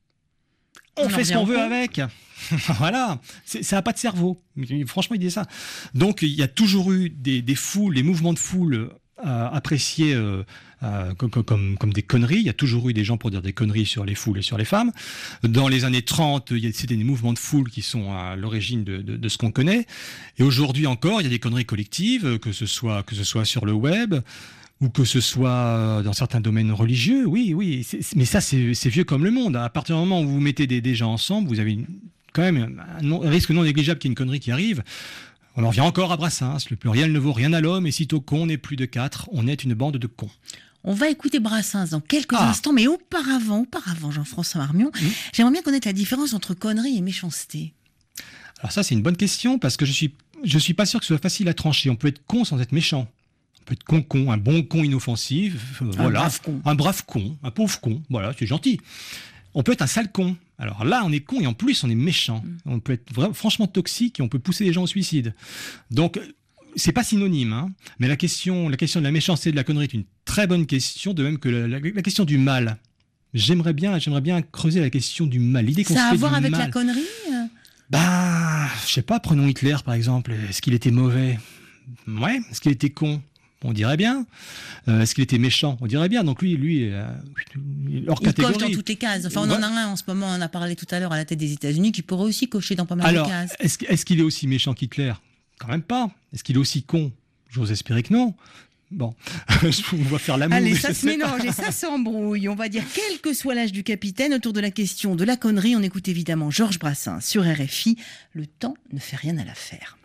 On, On fait en ce qu'on revient veut au avec. Voilà, c'est, ça n'a pas de cerveau. Franchement, il disait ça. Donc, il y a toujours eu des, des foules, des mouvements de foule euh, appréciés euh, euh, comme, comme, comme des conneries. Il y a toujours eu des gens pour dire des conneries sur les foules et sur les femmes. Dans les années trente, il y a, c'était des mouvements de foule qui sont à l'origine de, de, de ce qu'on connaît. Et aujourd'hui encore, il y a des conneries collectives, que ce soit, que ce soit sur le web, ou que ce soit dans certains domaines religieux. Oui, oui, c'est, mais ça, c'est, c'est vieux comme le monde. À partir du moment où vous mettez des, des gens ensemble, vous avez une, quand même un, non, un risque non négligeable qu'il y ait une connerie qui arrive. On en revient encore à Brassens. Le pluriel ne vaut rien à l'homme, et sitôt qu'on n'est plus de quatre, on est une bande de cons. On va écouter Brassens dans quelques Ah. instants, mais auparavant, auparavant, Jean-François Marmion, Mmh. j'aimerais bien connaître la différence entre connerie et méchanceté. Alors ça, c'est une bonne question, parce que je suis, je suis pas sûr que ce soit facile à trancher. On peut être con sans être méchant. On peut être con-con, un bon con inoffensif, euh, Un voilà, brave con. un brave con, un pauvre con, voilà, c'est gentil. On peut être un sale con. Alors là, on est con et en plus, on est méchant. Mm. On peut être vraiment, franchement toxique et on peut pousser les gens au suicide. Donc, c'est pas synonyme, hein. Mais la question, la question de la méchanceté et de la connerie est une très bonne question, de même que la, la- la question du mal. J'aimerais bien, j'aimerais bien creuser la question du mal. L'idée qu'on Ça se a à fait voir du avec mal. la connerie euh Bah, je sais pas, prenons Hitler par exemple. Est-ce qu'il était mauvais ? Ouais. Est-ce qu'il était con ? On dirait bien. Euh, est-ce qu'il était méchant ? On dirait bien. Donc lui, lui, euh, hors Il catégorie. coche dans toutes les cases. Enfin, on en a un en ce moment, on en a parlé tout à l'heure à la tête des États-Unis, qui pourrait aussi cocher dans pas mal Alors, de cases. est-ce, est-ce qu'il est aussi méchant qu'Hitler ? Quand même pas. Est-ce qu'il est aussi con ? J'ose espérer que non. Bon, on va faire l'amour. Allez, ça se mélange et ça s'embrouille. On va dire, quel que soit l'âge du capitaine, autour de la question de la connerie, on écoute évidemment Georges Brassens sur R F I. Le temps ne fait rien à l'affaire.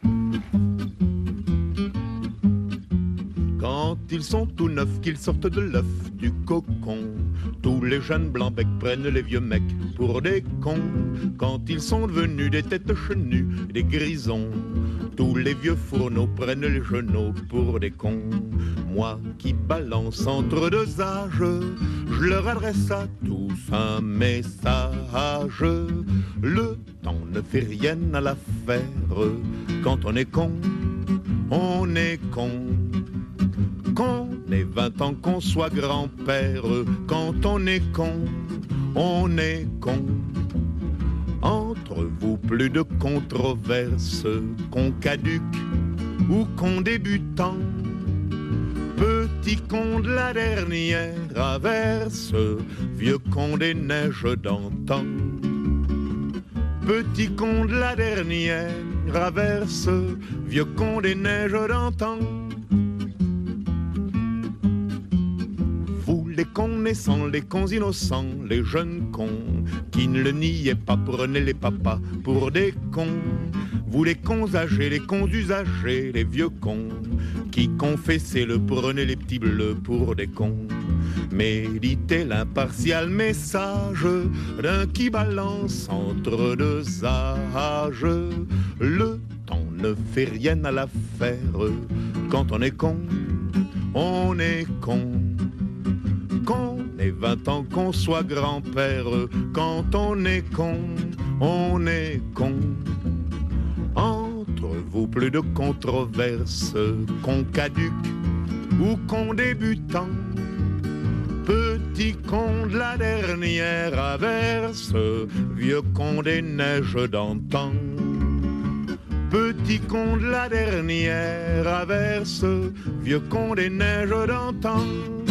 Quand ils sont tout neufs, qu'ils sortent de l'œuf du cocon, tous les jeunes blancs becs prennent les vieux mecs pour des cons. Quand ils sont devenus des têtes chenues, des grisons, tous les vieux fourneaux prennent les genoux pour des cons. Moi qui balance entre deux âges, je leur adresse à tous un message. Le temps ne fait rien à l'affaire. Quand on est con, on est con. Qu'on ait vingt ans, qu'on soit grand-père, quand on est con, on est con. Entre vous, plus de controverses, qu'on caduque ou qu'on débutant. Petit con de la dernière averse, vieux con des neiges d'antan. Petit con de la dernière averse, vieux con des neiges d'antan. Les cons naissants, les cons innocents, les jeunes cons qui ne le niaient pas, prenaient les papas pour des cons. Vous les cons âgés, les cons usagés, les vieux cons qui confessaient le, prenaient les petits bleus pour des cons. Méditez l'impartial message d'un qui balance entre deux âges. Le temps ne fait rien à l'affaire. Quand on est con, on est con. Qu'on ait vingt ans, qu'on soit grand-père, quand on est con, on est con. Entre vous, plus de controverses, qu'on caduque ou qu'on débutant. Petit con de la dernière averse, vieux con des neiges d'antan. Petit con de la dernière averse, vieux con des neiges d'antan.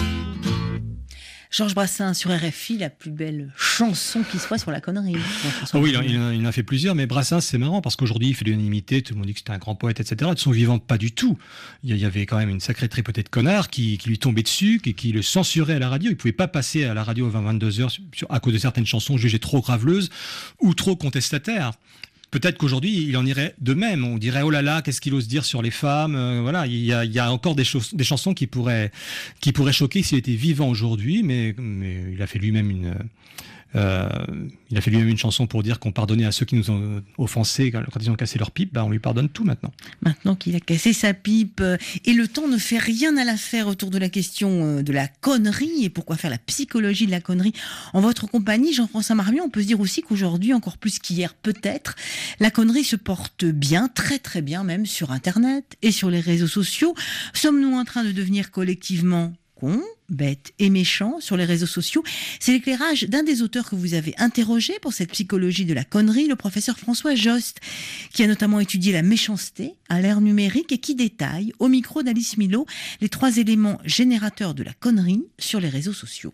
Georges Brassens sur R F I, la plus belle chanson qui soit sur la connerie. Oh oui, il en, il en a fait plusieurs, mais Brassens, c'est marrant parce qu'aujourd'hui, il fait de l'unanimité, tout le monde dit que c'était un grand poète, et cetera. De son vivant, pas du tout. Il y avait quand même une sacrée tripotée de connards qui, qui lui tombaient dessus, qui, qui le censuraient à la radio. Il ne pouvait pas passer à la radio à vingt à vingt-deux heures à cause de certaines chansons jugées trop graveleuses ou trop contestataires. Peut-être qu'aujourd'hui, il en irait de même. On dirait, oh là là, qu'est-ce qu'il ose dire sur les femmes. Euh, voilà, il y a, il y a encore des, choses, des chansons qui pourraient, qui pourraient choquer s'il était vivant aujourd'hui, mais, mais il a fait lui-même une... Euh, il a fait lui-même une chanson pour dire qu'on pardonnait à ceux qui nous ont offensés quand ils ont cassé leur pipe. Ben on lui pardonne tout maintenant. Maintenant qu'il a cassé sa pipe, et le temps ne fait rien à l'affaire autour de la question de la connerie, et pourquoi faire la psychologie de la connerie en votre compagnie, Jean-François Marmion. On peut se dire aussi qu'aujourd'hui, encore plus qu'hier peut-être, la connerie se porte bien, très très bien même sur Internet et sur les réseaux sociaux. Sommes-nous en train de devenir collectivement cons, bêtes et méchants sur les réseaux sociaux? C'est l'éclairage d'un des auteurs que vous avez interrogé pour cette psychologie de la connerie, le professeur François Jost, qui a notamment étudié la méchanceté à l'ère numérique et qui détaille, au micro d'Alice Milo, les trois éléments générateurs de la connerie sur les réseaux sociaux.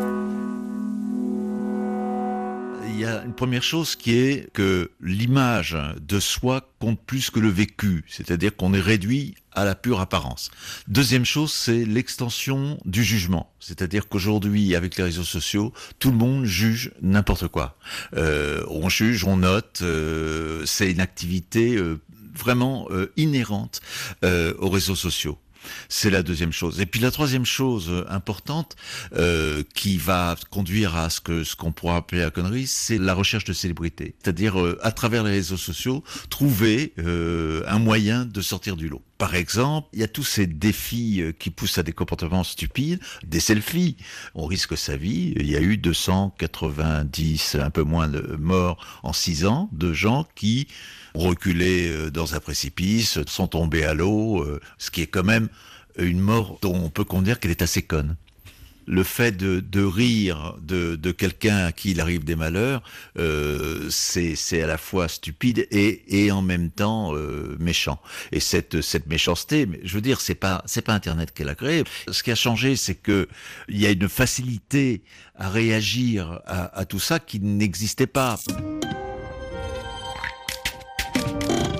Il y a une première chose qui est que l'image de soi compte plus que le vécu, c'est-à-dire qu'on est réduit à la pure apparence. Deuxième chose, c'est l'extension du jugement, c'est-à-dire qu'aujourd'hui, avec les réseaux sociaux, tout le monde juge n'importe quoi. Euh, on juge, on note, euh, c'est une activité euh, vraiment euh, inhérente euh, aux réseaux sociaux. C'est la deuxième chose. Et puis la troisième chose importante euh, qui va conduire à ce que ce qu'on pourra appeler la connerie, c'est la recherche de célébrité. C'est-à-dire euh, à travers les réseaux sociaux, trouver euh, un moyen de sortir du lot. Par exemple, il y a tous ces défis qui poussent à des comportements stupides, des selfies. On risque sa vie. Il y a eu deux cent quatre-vingt-dix, un peu moins de morts en six ans, de gens qui ont reculé dans un précipice, sont tombés à l'eau, ce qui est quand même une mort dont on peut considérer qu'elle est assez conne. Le fait de, de rire de, de quelqu'un à qui il arrive des malheurs, euh, c'est, c'est à la fois stupide et, et en même temps euh, méchant. Et cette, cette méchanceté, je veux dire, c'est pas, c'est pas Internet qui l'a créée. Ce qui a changé, c'est que il y a une facilité à réagir à, à tout ça qui n'existait pas.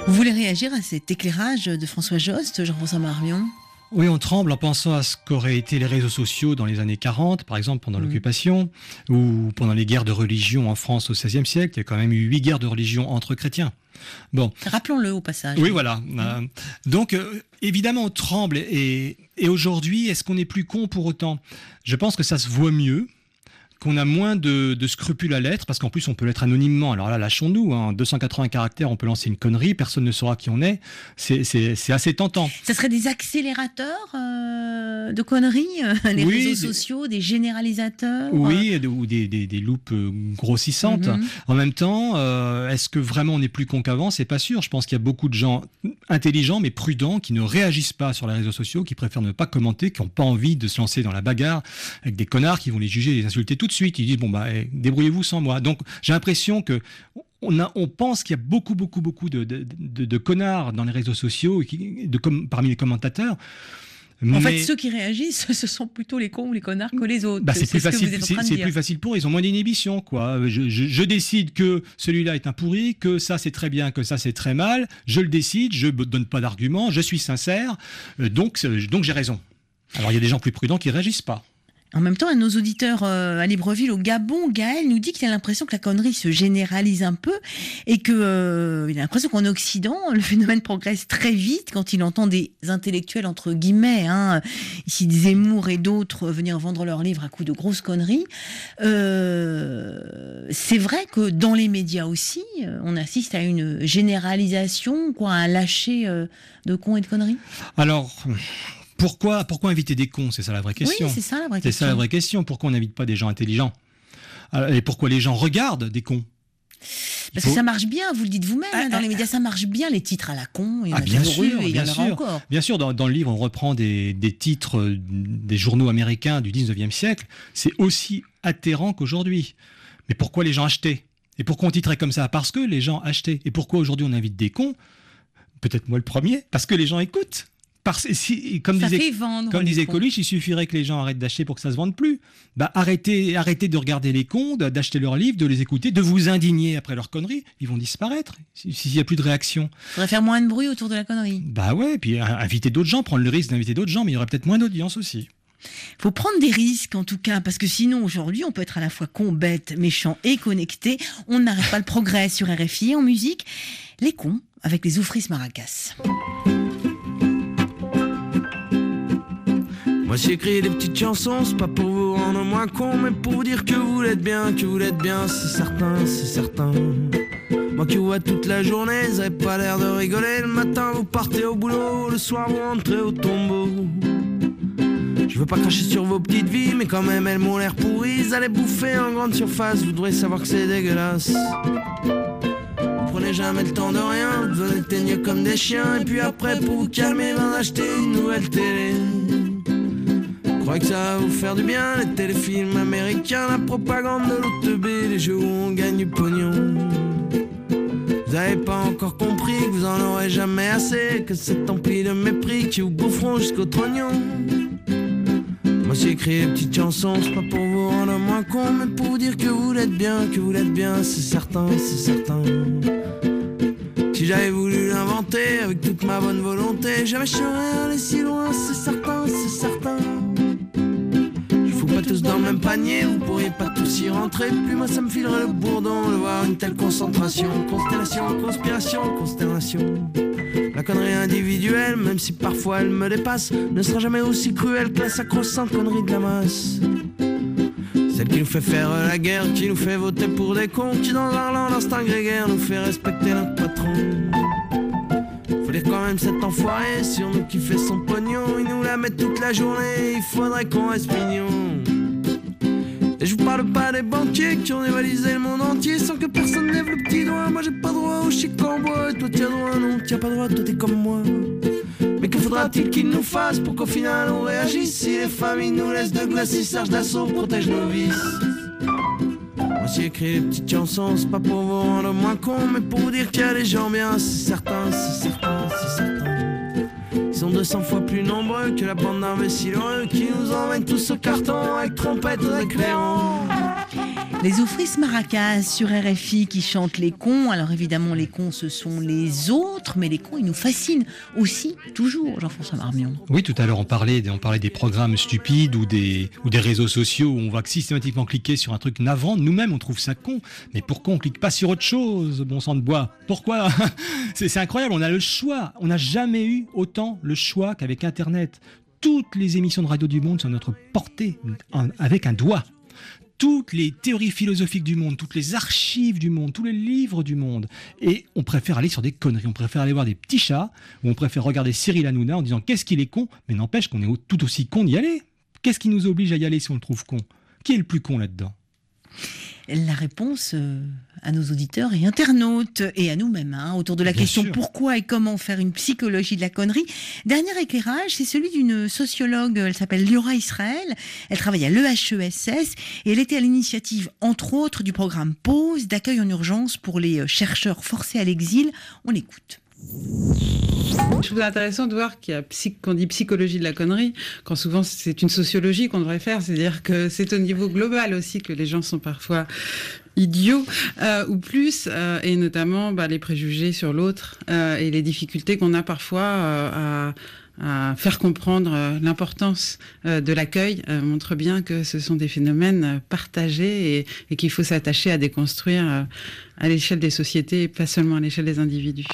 Vous voulez réagir à cet éclairage de François Jost, Jean-François Marmion ? Oui, on tremble en pensant à ce qu'auraient été les réseaux sociaux dans les années quarante, par exemple pendant mmh. l'occupation, ou pendant les guerres de religion en France au seizième siècle. Il y a quand même eu huit guerres de religion entre chrétiens. Bon. Rappelons-le au passage. Oui, voilà. Mmh. Euh, donc, euh, évidemment, on tremble. Et, et aujourd'hui, est-ce qu'on est plus con pour autant ? Je pense que ça se voit mieux, qu'on a moins de, de scrupules à l'être, parce qu'en plus on peut l'être anonymement. Alors là, lâchons-nous, hein. deux cent quatre-vingts caractères, on peut lancer une connerie, personne ne saura qui on est. C'est, c'est, c'est assez tentant. Ça serait des accélérateurs euh, de conneries, euh, les oui, réseaux des... sociaux, des généralisateurs. Oui, euh... ou des, des, des loupes grossissantes. Mm-hmm. En même temps, euh, est-ce que vraiment on est plus con qu'avant ? C'est pas sûr. Je pense qu'il y a beaucoup de gens intelligents mais prudents qui ne réagissent pas sur les réseaux sociaux, qui préfèrent ne pas commenter, qui n'ont pas envie de se lancer dans la bagarre avec des connards qui vont les juger et les insulter tout de suite. Ils disent bon bah eh, débrouillez-vous sans moi. Donc j'ai l'impression que on, a, on pense qu'il y a beaucoup beaucoup beaucoup de, de, de, de connards dans les réseaux sociaux et qui, de, comme, parmi les commentateurs. En Mais... fait, ceux qui réagissent, ce sont plutôt les cons ou les connards que les autres. Bah, c'est, c'est plus facile, c'est, c'est plus facile pour eux. Ils ont moins d'inhibition, quoi. Je, je, je décide que celui-là est un pourri, que ça c'est très bien, que ça c'est très mal. Je le décide, je ne donne pas d'arguments, je suis sincère, donc, donc j'ai raison. Alors il y a des gens plus prudents qui ne réagissent pas. En même temps, un de nos auditeurs euh, à Libreville, au Gabon, Gaël, nous dit qu'il a l'impression que la connerie se généralise un peu et qu'il euh, a l'impression qu'en Occident, le phénomène progresse très vite quand il entend des intellectuels, entre guillemets, hein, ici Zemmour et d'autres, venir vendre leurs livres à coups de grosses conneries. Euh, c'est vrai que dans les médias aussi, on assiste à une généralisation, quoi, à un lâcher euh, de cons et de conneries. Alors... Pourquoi, pourquoi inviter des cons ? C'est ça la vraie question. Oui, c'est ça la vraie c'est question. C'est ça la vraie question. Pourquoi on n'invite pas des gens intelligents ? Et pourquoi les gens regardent des cons ? Parce faut... que ça marche bien, vous le dites vous-même, ah, hein, dans ah, les médias ça marche bien, les titres à la con, il y en ah, a bien toujours sûr, eu et il y en aura encore. Bien sûr, dans, dans le livre on reprend des, des titres des journaux américains du dix-neuvième siècle, c'est aussi atterrant qu'aujourd'hui. Mais pourquoi les gens achetaient ? Et pourquoi on titrait comme ça ? Parce que les gens achetaient. Et pourquoi aujourd'hui on invite des cons ? Peut-être moi le premier, parce que les gens écoutent. Parce, si, comme ça disait, fait vendre, comme disait Coluche, il suffirait que les gens arrêtent d'acheter pour que ça se vende plus. Bah, arrêtez, arrêtez de regarder les cons, d'acheter leurs livres, de les écouter, de vous indigner après leurs conneries. Ils vont disparaître s'il n'y a plus de réaction. Il faudrait faire moins de bruit autour de la connerie. Bah ouais, et puis inviter d'autres gens, prendre le risque d'inviter d'autres gens, mais il y aurait peut-être moins d'audience aussi. Il faut prendre des risques en tout cas, parce que sinon aujourd'hui on peut être à la fois con, bête, méchant et connecté. On n'arrête pas le progrès sur R F I en musique. Les cons avec les Oufris Maracas. Moi j'ai écrit des petites chansons, c'est pas pour vous rendre moins con, mais pour vous dire que vous l'êtes bien, que vous l'êtes bien, c'est certain, c'est certain. Moi qui vous vois toute la journée, vous avez pas l'air de rigoler. Le matin vous partez au boulot, le soir vous rentrez au tombeau. Je veux pas cracher sur vos petites vies, mais quand même elles m'ont l'air pourries. Vous allez bouffer en grande surface, vous devrez savoir que c'est dégueulasse. Vous prenez jamais le temps de rien, vous en éteignez comme des chiens. Et puis après pour vous calmer, vous achetez une nouvelle télé. Je crois que ça va vous faire du bien, les téléfilms américains, la propagande de l'O T B, les jeux où on gagne du pognon. Vous avez pas encore compris que vous en aurez jamais assez, que c'est empli de mépris qui vous boufferont jusqu'au trognon. Moi j'ai écrit des petites chansons, c'est pas pour vous rendre moins con, mais pour vous dire que vous l'êtes bien, que vous l'êtes bien, c'est certain, c'est certain. Si j'avais voulu l'inventer avec toute ma bonne volonté, jamais je serais allé si loin, c'est certain, c'est certain. Pas tous dans le même panier, vous pourriez pas tous y rentrer. Puis moi ça me filerait le bourdon de voir une telle concentration. Constellation, conspiration, constellation. La connerie individuelle, même si parfois elle me dépasse, ne sera jamais aussi cruelle que la sacro-sainte connerie de la masse. Celle qui nous fait faire la guerre, qui nous fait voter pour des cons, qui dans un land d'instinct grégaire nous fait respecter notre patron. Faut dire quand même cet enfoiré sur nous qui fait son pognon, il nous la met toute la journée, il faudrait qu'on reste mignon. Et je vous parle pas des banquiers qui ont dévalisé le monde entier sans que personne lève le petit doigt. Moi j'ai pas droit au chic en bois, et toi t'as droit, non t'as pas droit, toi t'es comme moi. Mais que faudra-t-il qu'ils nous fassent pour qu'au final on réagisse? Si les familles nous laissent de glace, si Serge Dassault protège nos vices. Moi j'ai écrit des petites chansons, c'est pas pour vous rendre moins con, mais pour vous dire qu'il y a des gens bien, c'est certain, c'est certain, c'est certain. Ils sont deux cents fois plus nombreux que la bande d'imbéciles heureux qui nous emmènent tous au carton avec trompette et clairons. Les Oufris Maracas sur R F I qui chantent les cons. Alors évidemment, les cons, ce sont les autres, mais les cons, ils nous fascinent aussi, toujours, Jean-François Marmion. Oui, tout à l'heure, on parlait, on parlait des programmes stupides ou des, ou des réseaux sociaux où on va systématiquement cliquer sur un truc navrant. Nous-mêmes, on trouve ça con. Mais pourquoi on clique pas sur autre chose, bon sang de bois? Pourquoi? c'est, c'est incroyable, on a le choix. On n'a jamais eu autant le choix qu'avec Internet. Toutes les émissions de radio du monde sont à notre portée, avec un doigt. Toutes les théories philosophiques du monde, toutes les archives du monde, tous les livres du monde. Et on préfère aller sur des conneries, on préfère aller voir des petits chats, ou on préfère regarder Cyril Hanouna en disant qu'est-ce qu'il est con, mais n'empêche qu'on est tout aussi con d'y aller. Qu'est-ce qui nous oblige à y aller si on le trouve con? Qui est le plus con là-dedans? La réponse euh, à nos auditeurs et internautes et à nous-mêmes, hein, autour de la Bien question sûr. pourquoi et comment faire une psychologie de la connerie. Dernier éclairage, c'est celui d'une sociologue, elle s'appelle Liora Israël, elle travaille à l'E H E S S et elle était à l'initiative, entre autres, du programme Pause d'accueil en urgence pour les chercheurs forcés à l'exil. On l'écoute. Je trouve intéressant de voir qu'il y a psy- qu'on dit psychologie de la connerie, quand souvent c'est une sociologie qu'on devrait faire, c'est-à-dire que c'est au niveau global aussi que les gens sont parfois idiots euh, ou plus, euh, et notamment bah, les préjugés sur l'autre euh, et les difficultés qu'on a parfois euh, à, à faire comprendre euh, l'importance euh, de l'accueil euh, montre bien que ce sont des phénomènes euh, partagés et, et qu'il faut s'attacher à déconstruire euh, à l'échelle des sociétés et pas seulement à l'échelle des individus.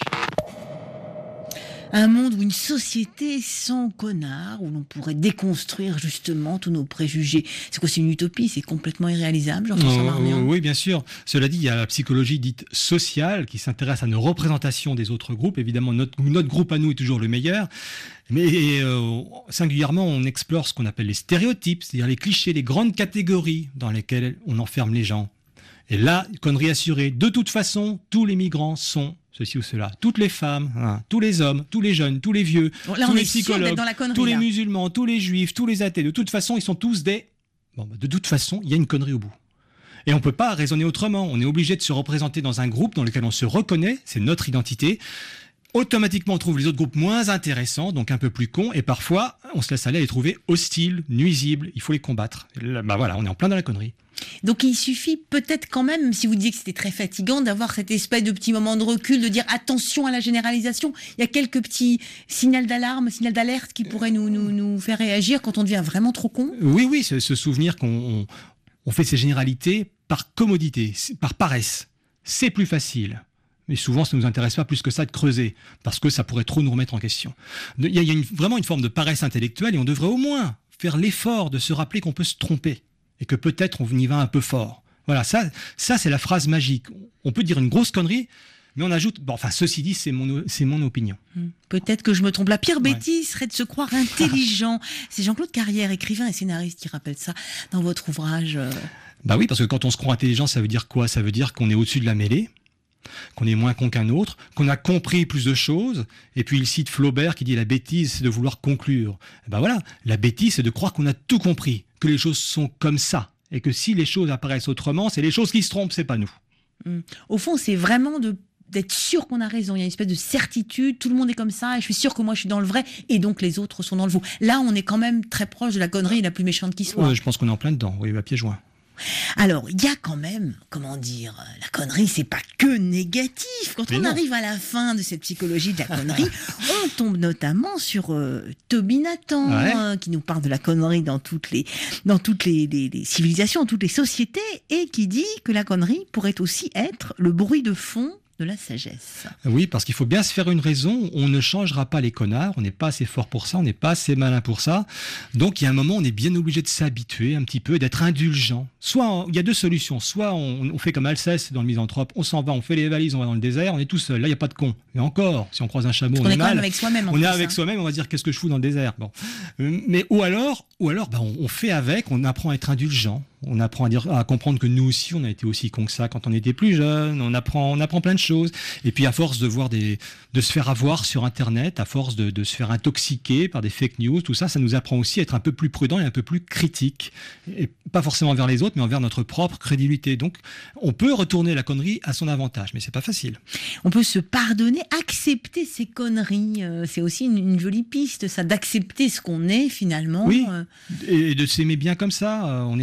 Un monde ou une société sans connards, où l'on pourrait déconstruire justement tous nos préjugés. C'est quoi, c'est une utopie? C'est complètement irréalisable, Jean-François Marmion? Oh, oui, bien sûr. Cela dit, il y a la psychologie dite sociale qui s'intéresse à nos représentations des autres groupes. Évidemment, notre, notre groupe à nous est toujours le meilleur. Mais euh, singulièrement, on explore ce qu'on appelle les stéréotypes, c'est-à-dire les clichés, les grandes catégories dans lesquelles on enferme les gens. Et là, connerie assurée, de toute façon, tous les migrants sont ceci ou cela. Toutes les femmes, hein, tous les hommes, tous les jeunes, tous les vieux, Bon, là, tous on les est sûr psychologues, d'être dans la connerie, tous les là. musulmans, tous les juifs, tous les athées. De toute façon, ils sont tous des... Bon, bah, de toute façon, il y a une connerie au bout. Et on ne peut pas raisonner autrement. On est obligé de se représenter dans un groupe dans lequel on se reconnaît, c'est notre identité. Automatiquement, on trouve les autres groupes moins intéressants, donc un peu plus cons, et parfois, on se laisse aller à les trouver hostiles, nuisibles, il faut les combattre. Et là, bah voilà, on est en plein dans la connerie. Donc il suffit peut-être quand même, même si vous disiez que c'était très fatigant, d'avoir cette espèce de petit moment de recul, de dire attention à la généralisation. Il y a quelques petits signaux d'alarme, signaux d'alerte qui pourraient nous, nous, nous faire réagir quand on devient vraiment trop con. Oui, oui, se, se souvenir qu'on on, on fait ces généralités par commodité, par paresse. C'est plus facile. Mais souvent, ça ne nous intéresse pas plus que ça de creuser, parce que ça pourrait trop nous remettre en question. Il y a, il y a une, vraiment une forme de paresse intellectuelle, et on devrait au moins faire l'effort de se rappeler qu'on peut se tromper, et que peut-être on y va un peu fort. Voilà, ça, ça c'est la phrase magique. On peut dire une grosse connerie, mais on ajoute... Bon, enfin, ceci dit, c'est mon, c'est mon opinion. Mmh. Peut-être que je me trompe. La pire bêtise serait de se croire intelligent. C'est Jean-Claude Carrière, écrivain et scénariste, qui rappelle ça dans votre ouvrage. Euh... Bah oui, parce que quand on se croit intelligent, ça veut dire quoi? Ça veut dire qu'on est au-dessus de la mêlée, qu'on est moins con qu'un autre, qu'on a compris plus de choses. Et puis il cite Flaubert qui dit la bêtise, c'est de vouloir conclure. Et ben voilà, la bêtise, c'est de croire qu'on a tout compris, que les choses sont comme ça, et que si les choses apparaissent autrement, c'est les choses qui se trompent, c'est pas nous. Mmh. Au fond, c'est vraiment de d'être sûr qu'on a raison. Il y a une espèce de certitude, tout le monde est comme ça, et je suis sûr que moi je suis dans le vrai, et donc les autres sont dans le faux. Là, on est quand même très proche de la connerie la plus méchante qui soit. Ouais, je pense qu'on est en plein dedans, oui, à pieds joints. Alors, il y a quand même, comment dire, la connerie, c'est pas que négatif. Quand Mais on non. arrive à la fin de cette psychologie de la connerie, on tombe notamment sur euh, Toby Nathan, Ouais. hein, qui nous parle de la connerie dans toutes les, dans toutes les, les, les civilisations, toutes les sociétés, et qui dit que la connerie pourrait aussi être le bruit de fond de la sagesse. Oui, parce qu'il faut bien se faire une raison. On ne changera pas les connards. On n'est pas assez fort pour ça. On n'est pas assez malin pour ça. Donc, il y a un moment, on est bien obligé de s'habituer un petit peu, d'être indulgent. Soit, on- il y a deux solutions. Soit on, on fait comme Alceste dans le Misanthrope. On s'en va, on fait les valises, on va dans le désert. On est tout seul. Là, il n'y a pas de con. Mais encore, si on croise un chameau, Parce on, qu'on est est quand même mal. avec soi-même, en On est plus, avec hein. soi-même. On va se dire qu'est-ce que je fous dans le désert. Bon. Euh, Mais ou alors, ou alors, bah, on, on fait avec. On apprend à être indulgent. On apprend à, dire, à comprendre que nous aussi, on a été aussi cons que ça quand on était plus jeune. On apprend, on apprend plein de choses. Et puis, à force de voir des, de se faire avoir sur Internet, à force de, de se faire intoxiquer par des fake news, tout ça, ça nous apprend aussi à être un peu plus prudent et un peu plus critique. Et pas forcément envers les autres, mais envers notre propre crédibilité. Donc, on peut retourner la connerie à son avantage, mais c'est pas facile. On peut se pardonner, accepter ses conneries. Euh, c'est aussi une, une jolie piste, ça, d'accepter ce qu'on est finalement. Oui. Euh, Et de s'aimer bien comme ça. Euh, On est dans une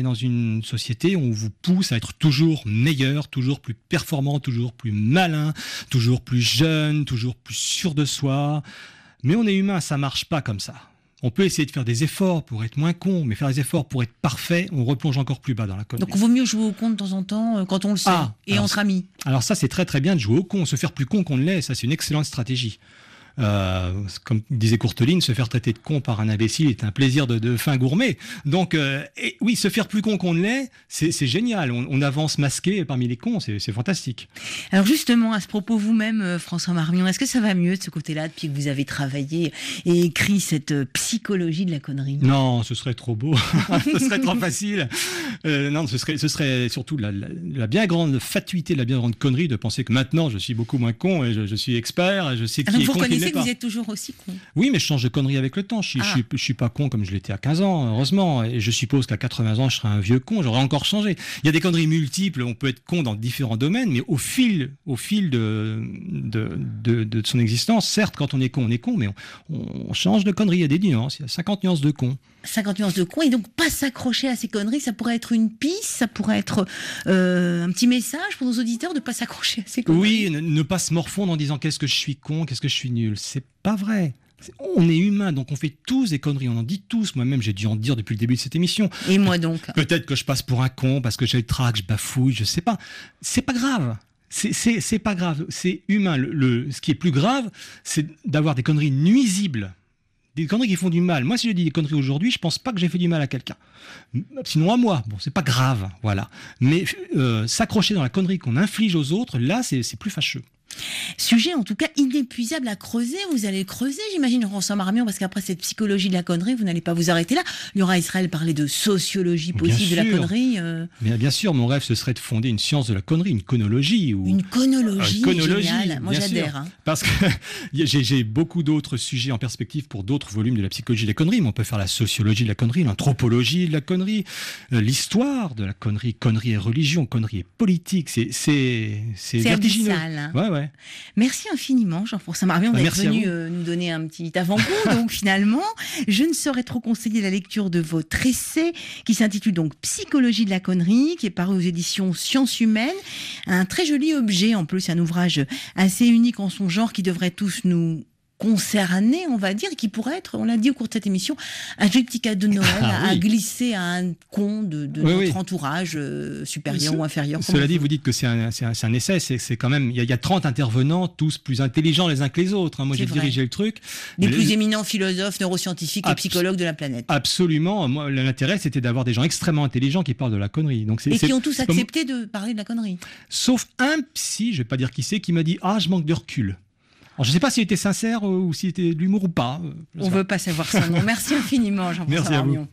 une société où on vous pousse à être toujours meilleur, toujours plus performant, toujours plus malin, toujours plus jeune, toujours plus sûr de soi. Mais on est humain, ça marche pas comme ça. On peut essayer de faire des efforts pour être moins con, mais faire des efforts pour être parfait, on replonge encore plus bas dans la connerie. Donc il vaut mieux jouer au con de temps en temps euh, quand on le sait, Ah, et alors, entre amis. Alors ça, c'est très très bien de jouer au con, se faire plus con qu'on ne l'est, ça c'est une excellente stratégie. Euh, comme disait Courteline, se faire traiter de con par un imbécile est un plaisir de, de fin gourmet. Donc euh, et, oui, se faire plus con qu'on ne l'est, c'est, c'est génial. On, on avance masqué parmi les cons, c'est, c'est fantastique. Alors justement, à ce propos, vous-même, euh, François Marmion, est-ce que ça va mieux de ce côté-là depuis que vous avez travaillé et écrit cette euh, psychologie de la connerie ? Non, ce serait trop beau, ce serait trop facile. Euh, non, ce serait, ce serait surtout la, la, la bien grande fatuité, la bien grande connerie de penser que maintenant je suis beaucoup moins con et je, je suis expert et je sais qui Alors, est vous con, qui reconnaissez n'est que pas. vous êtes toujours aussi con. Oui, mais je change de connerie avec le temps. Je suis, Ah. je suis, je suis pas con comme je l'étais à quinze ans, heureusement. Et je suppose qu'à quatre-vingts ans, je serai un vieux con. J'aurais encore changé. Il y a des conneries multiples. On peut être con dans différents domaines, mais au fil, au fil de, de, de, de son existence, certes, quand on est con, on est con, mais on, on change de connerie. Il y a des nuances. Il y a cinquante nuances de con. cinquante nuances de con, et donc pas s'accrocher à ces conneries, ça pourrait être une piste, ça pourrait être euh, un petit message pour nos auditeurs de pas s'accrocher à ces conneries. Oui, ne, ne pas se morfondre en disant qu'est-ce que je suis con, qu'est-ce que je suis nul. C'est pas vrai. C'est- On est humain, donc on fait tous des conneries, on en dit tous. Moi-même, j'ai dû en dire depuis le début de cette émission. Et moi donc Peut-être que je passe pour un con parce que j'ai le trac, je bafouille, je sais pas. C'est pas grave. C'est, c'est, c'est pas grave. C'est humain. Le, le- ce qui est plus grave, c'est d'avoir des conneries nuisibles. Des conneries qui font du mal. Moi, si je dis des conneries aujourd'hui, je pense pas que j'ai fait du mal à quelqu'un. Sinon à moi. Bon, c'est pas grave, voilà. Mais euh, s'accrocher dans la connerie qu'on inflige aux autres, là, c'est, c'est plus fâcheux. Sujet en tout cas inépuisable à creuser, vous allez le creuser j'imagine François Marmion, parce qu'après cette psychologie de la connerie, vous n'allez pas vous arrêter là. Il y aura Israël parler de sociologie possible de la sûr. connerie. euh, Bien, bien sûr, mon rêve, ce serait de fonder une science de la connerie, une conologie. Ou... Une conologie, Une conologie, géniale. Moi bien j'adhère. sûr. hein. Parce que j'ai, j'ai beaucoup d'autres sujets en perspective pour d'autres volumes de la psychologie de la connerie, mais on peut faire la sociologie de la connerie, l'anthropologie de la connerie, euh, l'histoire de la connerie, connerie et religion, connerie et politique. C'est, c'est, c'est, C'est vertigineux. abyssal, hein. Ouais, ouais. Merci infiniment Jean-François Marmion Bah, d'être merci à venu vous. euh, nous donner un petit avant-goût. Donc finalement, je ne saurais trop conseiller la lecture de votre essai qui s'intitule donc Psychologie de la connerie, qui est paru aux éditions Sciences Humaines. Un très joli objet en plus, un ouvrage assez unique en son genre qui devrait tous nous concerné, on va dire, qui pourrait être, on l'a dit au cours de cette émission, un joli petit cadeau de Noël Ah, à oui. glisser à un con de, de Oui, notre oui. entourage euh, supérieur Ce- ou inférieur. Cela comment dit, vous- vous dites que c'est un, c'est un, c'est un essai, c'est, c'est quand même, il y, a- il y a trente intervenants, tous plus intelligents les uns que les autres. hein. Moi, C'est j'ai vrai. dirigé le truc. Des Mais plus le- éminents philosophes, neuroscientifiques et Abs- psychologues de la planète. Absolument. Moi, l'intérêt, c'était d'avoir des gens extrêmement intelligents qui parlent de la connerie. Donc, c'est, Et c'est- qui ont tous c'est pas- accepté de parler de la connerie. Sauf un psy, je vais pas dire qui c'est, qui m'a dit « Ah, je manque de recul ». Alors, je sais pas s'il était sincère euh, ou s'il était de l'humour ou pas. euh, je On sais veut pas savoir son nom. Merci infiniment, Jean-François Merci à vous. Marmion.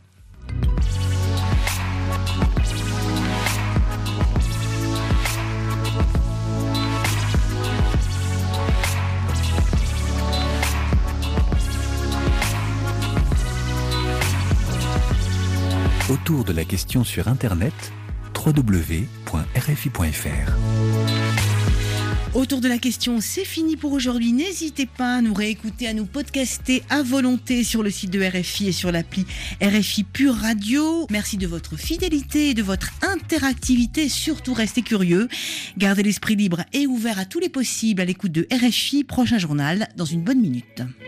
Autour de la question sur Internet, w w w point r f i point f r. Autour de la question, c'est fini pour aujourd'hui. N'hésitez pas à nous réécouter, à nous podcaster à volonté sur le site de R F I et sur l'appli R F I Pure Radio. Merci de votre fidélité et de votre interactivité. Surtout, restez curieux. Gardez l'esprit libre et ouvert à tous les possibles à l'écoute de R F I. Prochain journal dans une bonne minute.